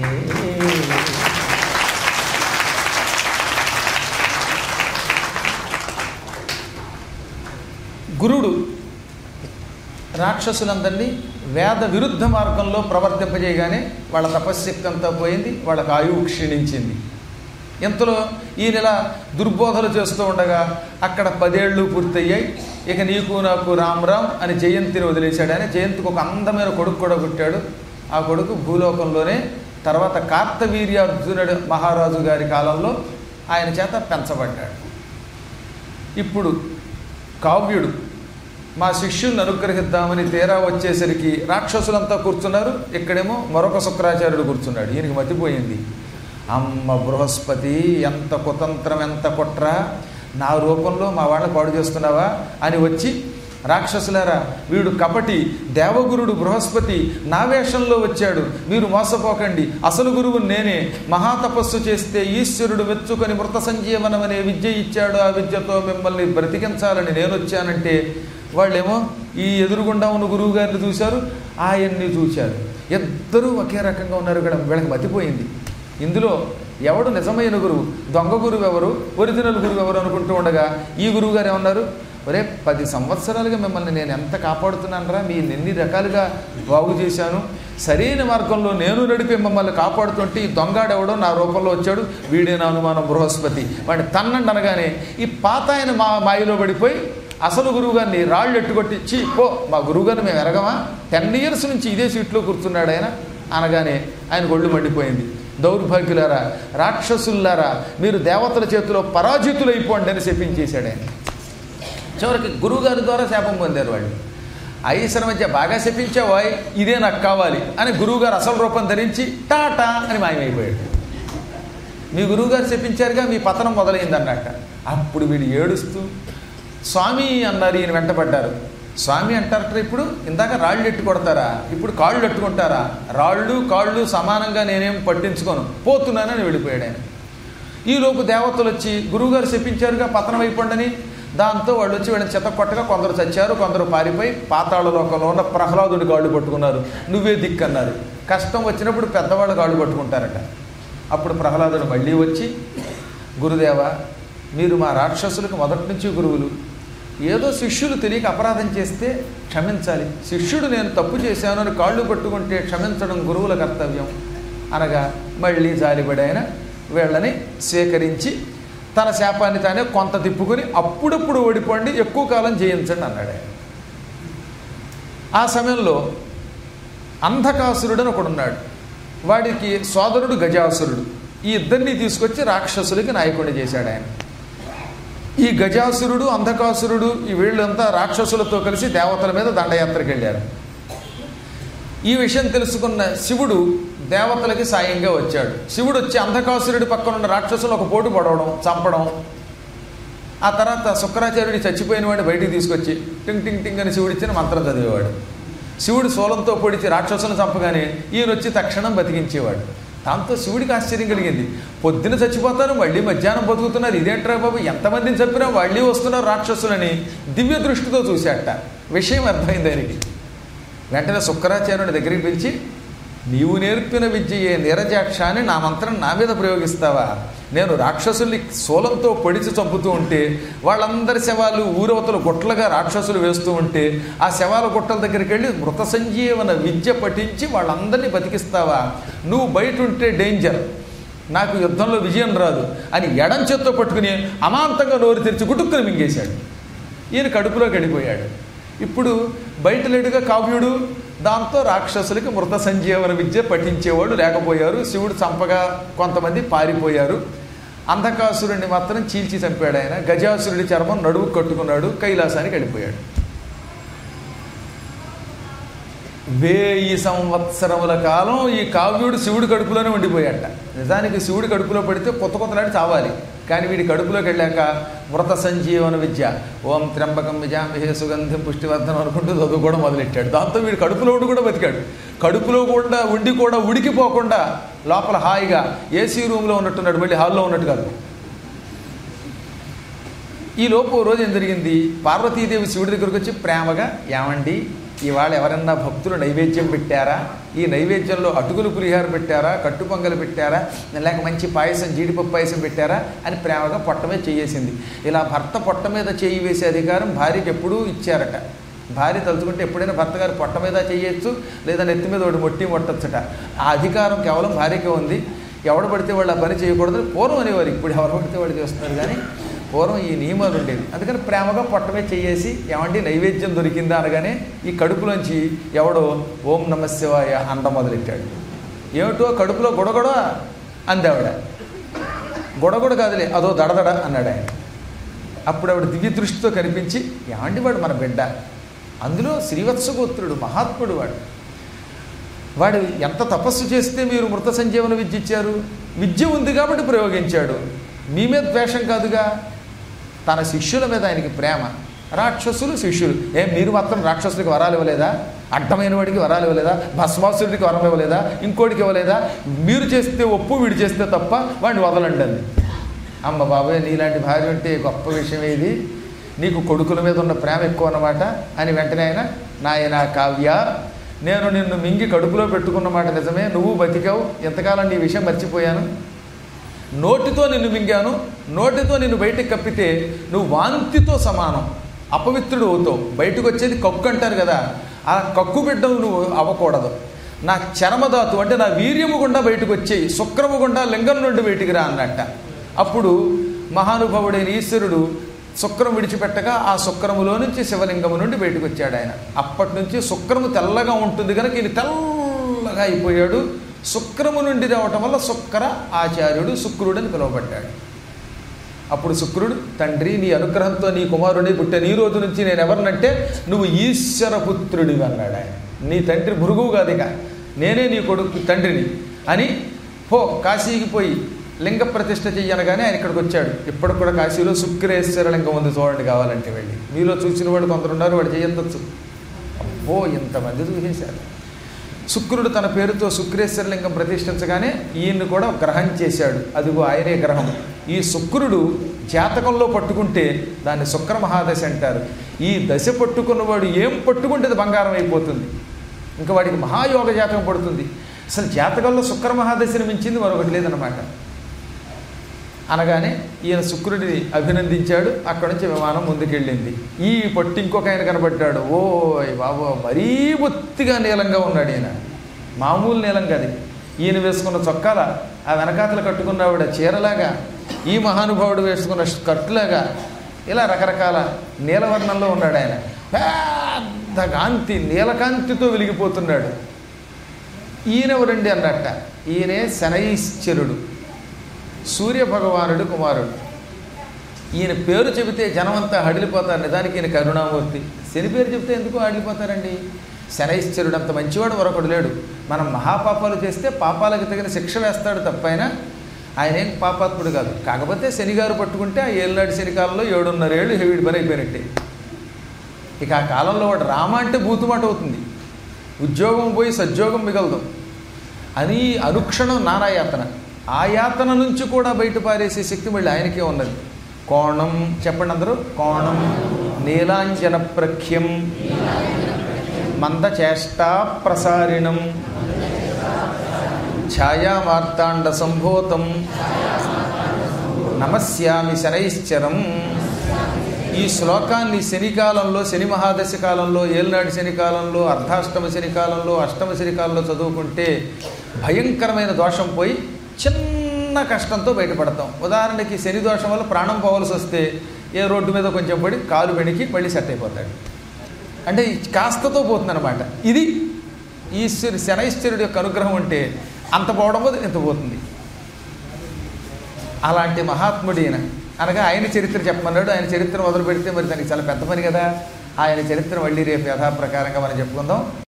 గురుడు రాక్షసులందరినీ వేద విరుద్ధ మార్గంలో ప్రవర్తింపజేయగానే వాళ్ళ తపశ్శక్తి అంతా పోయింది, వాళ్ళకు ఆయువు క్షీణించింది. ఇంతలో ఈ నెల దుర్బోధలు చేస్తూ ఉండగా అక్కడ 10 ఏళ్ళు పూర్తయ్యాయి. ఇక నీకు నాకు రామ్ రామ్ అని జయంతిని వదిలేశాడు. ఆయన జయంతికి ఒక అందమైన కొడుకు కూడా పుట్టాడు. ఆ కొడుకు భూలోకంలోనే తర్వాత కార్తవీర్యార్జునుడు మహారాజు గారి కాలంలో ఆయన చేత పెంచబడ్డాడు. ఇప్పుడు కావ్యుడు మా శిష్యుల్ని అనుగ్రహిద్దామని తీరా వచ్చేసరికి రాక్షసులంతా కూర్చున్నారు. ఇక్కడేమో మరొక శుక్రాచార్యుడు కూర్చున్నాడు. ఈయనకి మతిపోయింది. అమ్మ బృహస్పతి, ఎంత కుతంత్రం, ఎంత కుట్ర, నా రూపంలో మా వాళ్ళని పాడు చేస్తున్నావా అని వచ్చి, రాక్షసులారా వీడు కపటి, దేవగురుడు బృహస్పతి నా వేషంలో వచ్చాడు, మీరు మోసపోకండి, అసలు గురువు నేనే, మహాతపస్సు చేస్తే ఈశ్వరుడు మెచ్చుకొని మృత సంజీవనం అనే విద్య ఇచ్చాడు, ఆ విద్యతో మిమ్మల్ని బ్రతికించాలని నేను వచ్చానంటే వాళ్ళేమో ఈ ఎదురుగుండా ఉన్న గురువు గారిని చూశారు, ఆయన్ని చూశారు. ఇద్దరూ ఒకే రకంగా ఉన్నారు. ఇక్కడ వీళ్ళకి మతిపోయింది. ఇందులో ఎవడు నిజమైన గురువు, దొంగ గురువు ఎవరు, ఒరిజినల్ గురువు ఎవరు అనుకుంటూ ఉండగా ఈ గురువు గారు ఏమన్నారు, ఒరే 10 సంవత్సరాలుగా మిమ్మల్ని నేను ఎంత కాపాడుతున్నానరా, మీ ఎన్ని రకాలుగా బాగు చేశాను, సరైన మార్గంలో నేను నడిపి మిమ్మల్ని కాపాడుతుంటే ఈ దొంగాడెవడో నా రూపంలో వచ్చాడు, వీడే నా అనుమానం బృహస్పతి, వాడిని తన్నండి అనగానే ఈ పాత ఆయన మాయలో పడిపోయి అసలు గురువుగారిని రాళ్ళు ఎట్టుకొట్టి పో, మా గురువుగారిని మేము ఎరగమా, 10 years నుంచి ఇదే సీట్లో కూర్చున్నాడు ఆయన అనగానే ఆయన ఒళ్ళు మండిపోయింది. దౌర్భాగ్యులారా, రాక్షసుల్లారా, మీరు దేవతల చేతిలో పరాజితులైపోండి అని శపించేశాడు ఆయన. చివరికి గురువుగారి ద్వారా శాపం పొందారు వాళ్ళు. ఐశ్వర మధ్య బాగా శపించావా, ఇదే నాకు కావాలి అని గురువుగారు అసలు రూపం ధరించి టాటా అని మాయమైపోయాడు. మీ గురువుగారు శపించారుగా, మీ పతనం మొదలైంది అన్నట్ట. అప్పుడు వీడు ఏడుస్తూ స్వామి అన్నారు. ఈయన వెంటపడ్డారు. స్వామి అంటారట, ఇప్పుడు ఇందాక రాళ్ళు ఎట్టు కొడతారా, ఇప్పుడు కాళ్ళు ఎట్టుకుంటారా, రాళ్ళు కాళ్ళు సమానంగా నేనేం పట్టించుకోను, పోతున్నానని వెళ్ళిపోయాడు ఆయన. ఈలోపు దేవతలు వచ్చి గురువుగారు చెప్పించారుగా పతనం అయిపోండని, దాంతో వాళ్ళు వచ్చి వీళ్ళని చెత్త కొట్టగా కొందరు చచ్చారు, కొందరు పారిపోయి పాతాళ లోకంలో ఉన్న ప్రహ్లాదుడి కాళ్ళు పట్టుకున్నారు. నువ్వే దిక్కన్నారు. కష్టం వచ్చినప్పుడు పెద్దవాళ్ళు కాళ్ళు పట్టుకుంటారట. అప్పుడు ప్రహ్లాదుడు మళ్ళీ వచ్చి, గురుదేవా, మీరు మా రాక్షసులకు మొదటి నుంచి గురువులు, ఏదో శిష్యులు తెలియక అపరాధం చేస్తే క్షమించాలి, శిష్యుడు నేను తప్పు చేశాను అని కాళ్ళు పట్టుకుంటే క్షమించడం గురువుల కర్తవ్యం అనగా మళ్ళీ జాలిపడి ఆయన వీళ్ళని స్వీకరించి తన శాపాన్ని తానే కొంత తిప్పుకొని అప్పుడప్పుడు ఓడిపోండి, ఎక్కువ కాలం జయించండి అన్నాడు ఆయన. ఆ సమయంలో అంధకాసురుడు అని ఒకడున్నాడు. వాడికి సోదరుడు గజాసురుడు. ఈ ఇద్దరిని తీసుకొచ్చి రాక్షసులకి నాయకుడిని చేశాడు ఆయన. ఈ గజాసురుడు అంధకాసురుడు ఈ వీళ్ళంతా రాక్షసులతో కలిసి దేవతల మీద దండయాత్రకు వెళ్ళారు. ఈ విషయం తెలుసుకున్న శివుడు దేవతలకి సాయంగా వచ్చాడు. శివుడు వచ్చి అంధకాసురుడి పక్కన ఉన్న రాక్షసులు ఒక పోటు పడవడం, చంపడం. ఆ తర్వాత శుక్రాచార్యుడి చచ్చిపోయిన వాడిని బయటికి తీసుకొచ్చి టింగ్ టింగ్ టింగ్ అని శివుడు ఇచ్చిన మంత్రం చదివేవాడు. శివుడు శూలంతో పొడిచి రాక్షసులను చంపగానే ఈయన వచ్చి తక్షణం బతికించేవాడు. దాంతో శివుడికి ఆశ్చర్యం కలిగింది. పొద్దున చచ్చిపోతారు, మళ్ళీ మధ్యాహ్నం బతుకుతున్నారు, ఇదేంట్రా బాబు, ఎంతమందిని చంపినా మళ్ళీ వస్తున్నారు రాక్షసులని దివ్య దృష్టితో చూశాట. విషయం అర్థమైంది ఆయనకి. వెంటనే శుక్రాచార్యుని దగ్గరికి పిలిచి, నీవు నేర్పిన విద్యయే నీరజాక్ష అని నా మంత్రం నా మీద ప్రయోగిస్తావా? నేను రాక్షసుల్ని శూలంతో పొడిచి చంపుతూ ఉంటే వాళ్ళందరి శవాలు ఊరవతలు గుట్టలుగా రాక్షసులు వేస్తూ ఉంటే ఆ శవాల గుట్టల దగ్గరికి వెళ్ళి మృత సంజీవన విద్య పఠించి వాళ్ళందరినీ బతికిస్తావా? నువ్వు బయట ఉంటే డేంజర్, నాకు యుద్ధంలో విజయం రాదు అని ఎడం చేత్తో పట్టుకుని అమాంతంగా నోరు తెరిచి గుటుక్కుని మింగేశాడు. ఈయన కడుపులోకి వెళ్ళిపోయాడు. ఇప్పుడు బయట లేడుగా కావ్యుడు. దాంతో రాక్షసులకి మృత సంజీవన విద్య పఠించేవాళ్ళు లేకపోయారు. శివుడు చంపగా కొంతమంది పారిపోయారు. అంధకాసురుడిని మాత్రం చీల్చి చంపాడు ఆయన. గజాసురుడి చర్మం నడువు కట్టుకున్నాడు, కైలాసానికి వెళ్ళిపోయాడు. 1000 సంవత్సరముల కాలం ఈ కావ్యుడు శివుడి కడుపులోనే ఉండిపోయాట. నిజానికి శివుడి కడుపులో పడితే కొత్త కొత్తలాంటి చావాలి, కానీ వీడి కడుపులోకి వెళ్ళాక మృత సంజీవన విద్య ఓం త్ర్యంబకం విజామహే సుగంధిం పుష్టివర్ధనం అనుకుంటూ చదువుకోవడం మొదలెట్టాడు. దాంతో వీడు కడుపులో ఉండి కూడా బతికాడు. కడుపులో కూడా ఉండి కూడా ఉడికిపోకుండా లోపల హాయిగా ఏసీ రూమ్లో ఉన్నట్టున్నాడు, మళ్ళీ హాల్లో ఉన్నట్టు కాదు. ఈ లోపు రోజు ఏం జరిగింది, పార్వతీదేవి శివుడి దగ్గరకు వచ్చి ప్రేమగా, ఏమండి ఇవాళ ఎవరన్నా భక్తులు నైవేద్యం పెట్టారా, ఈ నైవేద్యంలో అటుకులు పులిహార పెట్టారా, కట్టు పొంగలు పెట్టారా, లేక మంచి పాయసం జీడిపప్పు పాయసం పెట్టారా అని ప్రేమగా పొట్ట మీద చేయేసింది. ఇలా భర్త పొట్ట మీద చేయి వేసే అధికారం భార్యకి ఎప్పుడూ ఇచ్చారట. భార్య తలుచుకుంటే ఎప్పుడైనా భర్త గారు పొట్ట మీద చేయొచ్చు, లేదా నెత్తి మీద ఒకటి మొట్టి మొట్టొచ్చట. ఆ అధికారం కేవలం భార్యకే ఉంది. ఎవడు పడితే వాళ్ళు ఆ పని చేయకూడదు పూర్వం అనేవారు. ఇప్పుడు ఎవరు పడితే వాళ్ళు చేస్తున్నారు, కానీ పూర్వం ఈ నియమాలు ఉండేవి. అందుకని ప్రేమగా పొట్టమే చేయేసి, ఏమంటే నైవేద్యం దొరికిందా అనగానే ఈ కడుపులోంచి ఎవడో ఓం నమ శివాయ అండ మొదలెట్టాడు. ఏమిటో కడుపులో గొడగొడ అంది ఆవిడ. గొడగొడ కాదులే, అదో దడదడ అన్నాడు ఆయన. అప్పుడు ఆవిడ దివ్య దృష్టితో కనిపించి, ఏమండి వాడు మన బిడ్డ, అందులో శ్రీవత్సగోత్రుడు మహాత్ముడు, వాడు ఎంత తపస్సు చేస్తే మీరు మృత సంజీవన విద్య ఇచ్చారు, విద్య ఉంది కాబట్టి ప్రయోగించాడు, మీ మీద ద్వేషం కాదుగా. తన శిష్యుల మీద ఆయనకి ప్రేమ. రాక్షసులు శిష్యులు, మీరు మాత్రం రాక్షసులకి వరాలు ఇవ్వలేదా, అడ్డమైన వాడికి వరాలు ఇవ్వలేదా, భస్మాసురుడికి వరం ఇవ్వలేదా, ఇంకోటికి ఇవ్వలేదా, మీరు చేస్తే ఒప్పు వీడు చేస్తే తప్ప వాడిని వదలండి అంది. అమ్మ బాబాయ్, నీలాంటి భార్య అంటే గొప్ప విషయం ఇది, నీకు కొడుకుల మీద ఉన్న ప్రేమ ఎక్కువ అన్నమాట అని వెంటనే ఆయన, నాయనా కావ్య, నేను నిన్ను మింగి కడుపులో పెట్టుకున్నమాట నిజమే, నువ్వు బతికావు, ఎంతకాలం నీ విషయం మర్చిపోయాను, నోటితో నిన్ను మింగాను, నోటితో నిన్ను బయటకు కప్పితే నువ్వు వాంతితో సమానం, అపవిత్రుడు అవుతావు. బయటకు వచ్చేది కక్కు అంటారు కదా, ఆ కక్కు బిడ్డవు నువ్వు అవ్వకూడదు. నా చరమధాతు అంటే నా వీర్యము గుండా బయటకు వచ్చేయి, శుక్రము గుండా లింగం నుండి బయటికి రా అన్నట్ట. అప్పుడు మహానుభావుడైన ఈశ్వరుడు శుక్రం విడిచిపెట్టగా ఆ శుక్రములో నుంచి శివలింగము నుండి బయటకు వచ్చాడు ఆయన. అప్పటి నుంచి శుక్రము తెల్లగా ఉంటుంది కనుక ఈయన తెల్లగా అయిపోయాడు. శుక్రము నుండి రావటం వల్ల శుక్ర ఆచార్యుడు, శుక్రుడు అని పిలువబడ్డాడు. అప్పుడు శుక్రుడు, తండ్రి నీ అనుగ్రహంతో నీ కుమారుడి పుట్టాను, ఈ రోజు నుంచి నేను ఎవరినంటే నువ్వు ఈశ్వరపుత్రుడివి అన్నాడు ఆయన. నీ తండ్రి భృగువు కాదు, ఇక నేనే నీ కొడుకు తండ్రిని అని పో కాశీకి పోయి లింగ ప్రతిష్ఠ చెయ్యనగానే ఆయన ఇక్కడికి వచ్చాడు. ఇప్పటికి కూడా కాశీలో శుక్రేశ్వర లింగం ఉంది, చూడండి కావాలంటే వెళ్ళి. మీలో చూసిన వాడు కొందరున్నారు, వాడు చేయొచ్చు. అబ్బో ఇంతమంది చూసేశారు. శుక్రుడు తన పేరుతో శుక్రేశ్వర లింగం ప్రతిష్ఠించగానే ఈయన్ని కూడా గ్రహం చేశాడు. అదిగో ఆయనే గ్రహం. ఈ శుక్రుడు జాతకంలో పట్టుకుంటే దాన్ని శుక్ర మహాదశ అంటారు. ఈ దశ పట్టుకున్నవాడు ఏం పట్టుకుంటే అది బంగారం అయిపోతుంది. ఇంకా వాడికి మహాయోగ జాతకం పడుతుంది. అసలు జాతకంలో శుక్ర మహాదశని మించింది మరొకటి లేదన్నమాట. అనగానే ఈయన శుక్రుడిని అభినందించాడు. అక్కడి నుంచి విమానం ముందుకెళ్ళింది. ఈ పట్టు ఇంకొక ఆయన కనబడ్డాడు. ఓయ్ బాబో, మరీ బొత్తిగా నీలంగా ఉన్నాడు ఈయన. మామూలు నీలం కాదు. ఈయన వేసుకున్న చొక్కాల ఆ వెనకాతలు కట్టుకున్నావిడ చీరలాగా, ఈ మహానుభావుడు వేసుకున్న కట్టులాగా, ఇలా రకరకాల నీలవర్ణంలో ఉన్నాడు ఆయన. పెద్ద కాంతి, నీలకాంతితో వెలిగిపోతున్నాడు. ఈయనెవరండి అన్నట్ట. ఈయనే శనైశ్చరుడు, సూర్యభగవానుడు కుమారుడు. ఈయన పేరు చెబితే జనమంతా హడిలిపోతారు. నిజానికి ఈయన కరుణామూర్తి. శని పేరు చెబితే ఎందుకు హడిలిపోతారండి? శనైశ్చరుడు అంత మంచివాడు మరొకడు లేడు. మనం మహాపాపాలు చేస్తే పాపాలకు తగిన శిక్ష వేస్తాడు తప్పైనా ఆయన ఏం పాపాత్ముడు కాదు. కాకపోతే శనిగారు పట్టుకుంటే ఆ ఏళ్ళనాటి శనికాలంలో 7.5 ఏళ్ళు హెవీడి పని అయిపోయినట్టే. ఇక ఆ కాలంలో వాడు రామ అంటే బూతుమాట అవుతుంది. ఉద్యోగం పోయి సద్యోగం మిగలదు అని అనుక్షణం నానాయాతన. ఆ యాతన నుంచి కూడా బయట పారేసే శక్తి మళ్ళీ ఆయనకే ఉన్నది. కోణం చెప్పండి అందరూ. కోణం నీలాంజన ప్రఖ్యం మందచేష్టా ప్రసారిణం ఛాయామార్తాండ సంభూతం నమస్యామి శనైశ్చరం. ఈ శ్లోకాన్ని శనికాలంలో, శని మహాదశ కాలంలో, ఏళ్ళనాటి శనికాలంలో, అర్ధాష్టమ శనికాలంలో, అష్టమ శనికాలంలో చదువుకుంటే భయంకరమైన దోషం పోయి చిన్న కష్టంతో బయటపడతాం. ఉదాహరణకి శని దోషం వల్ల ప్రాణం పోవలసి వస్తే ఏ రోడ్డు మీద కొంచెం పడి కాలు బెణికి మళ్ళీ సెట్ అయిపోతాడు. అంటే కాస్తతో పోతుందన్నమాట. ఇది శనైశ్వరుడి యొక్క అనుగ్రహం ఉంటే అంత పోవడం పోతే ఇంత పోతుంది. అలాంటి మహాత్ముడైన అనగా ఆయన చరిత్ర చెప్పమన్నాడు. ఆయన చరిత్ర మొదలు పెడితే మరి దానికి చాలా పెద్ద పని కదా. ఆయన చరిత్ర మళ్ళీ రేపు యథాప్రకారంగా మనం చెప్పుకుందాం.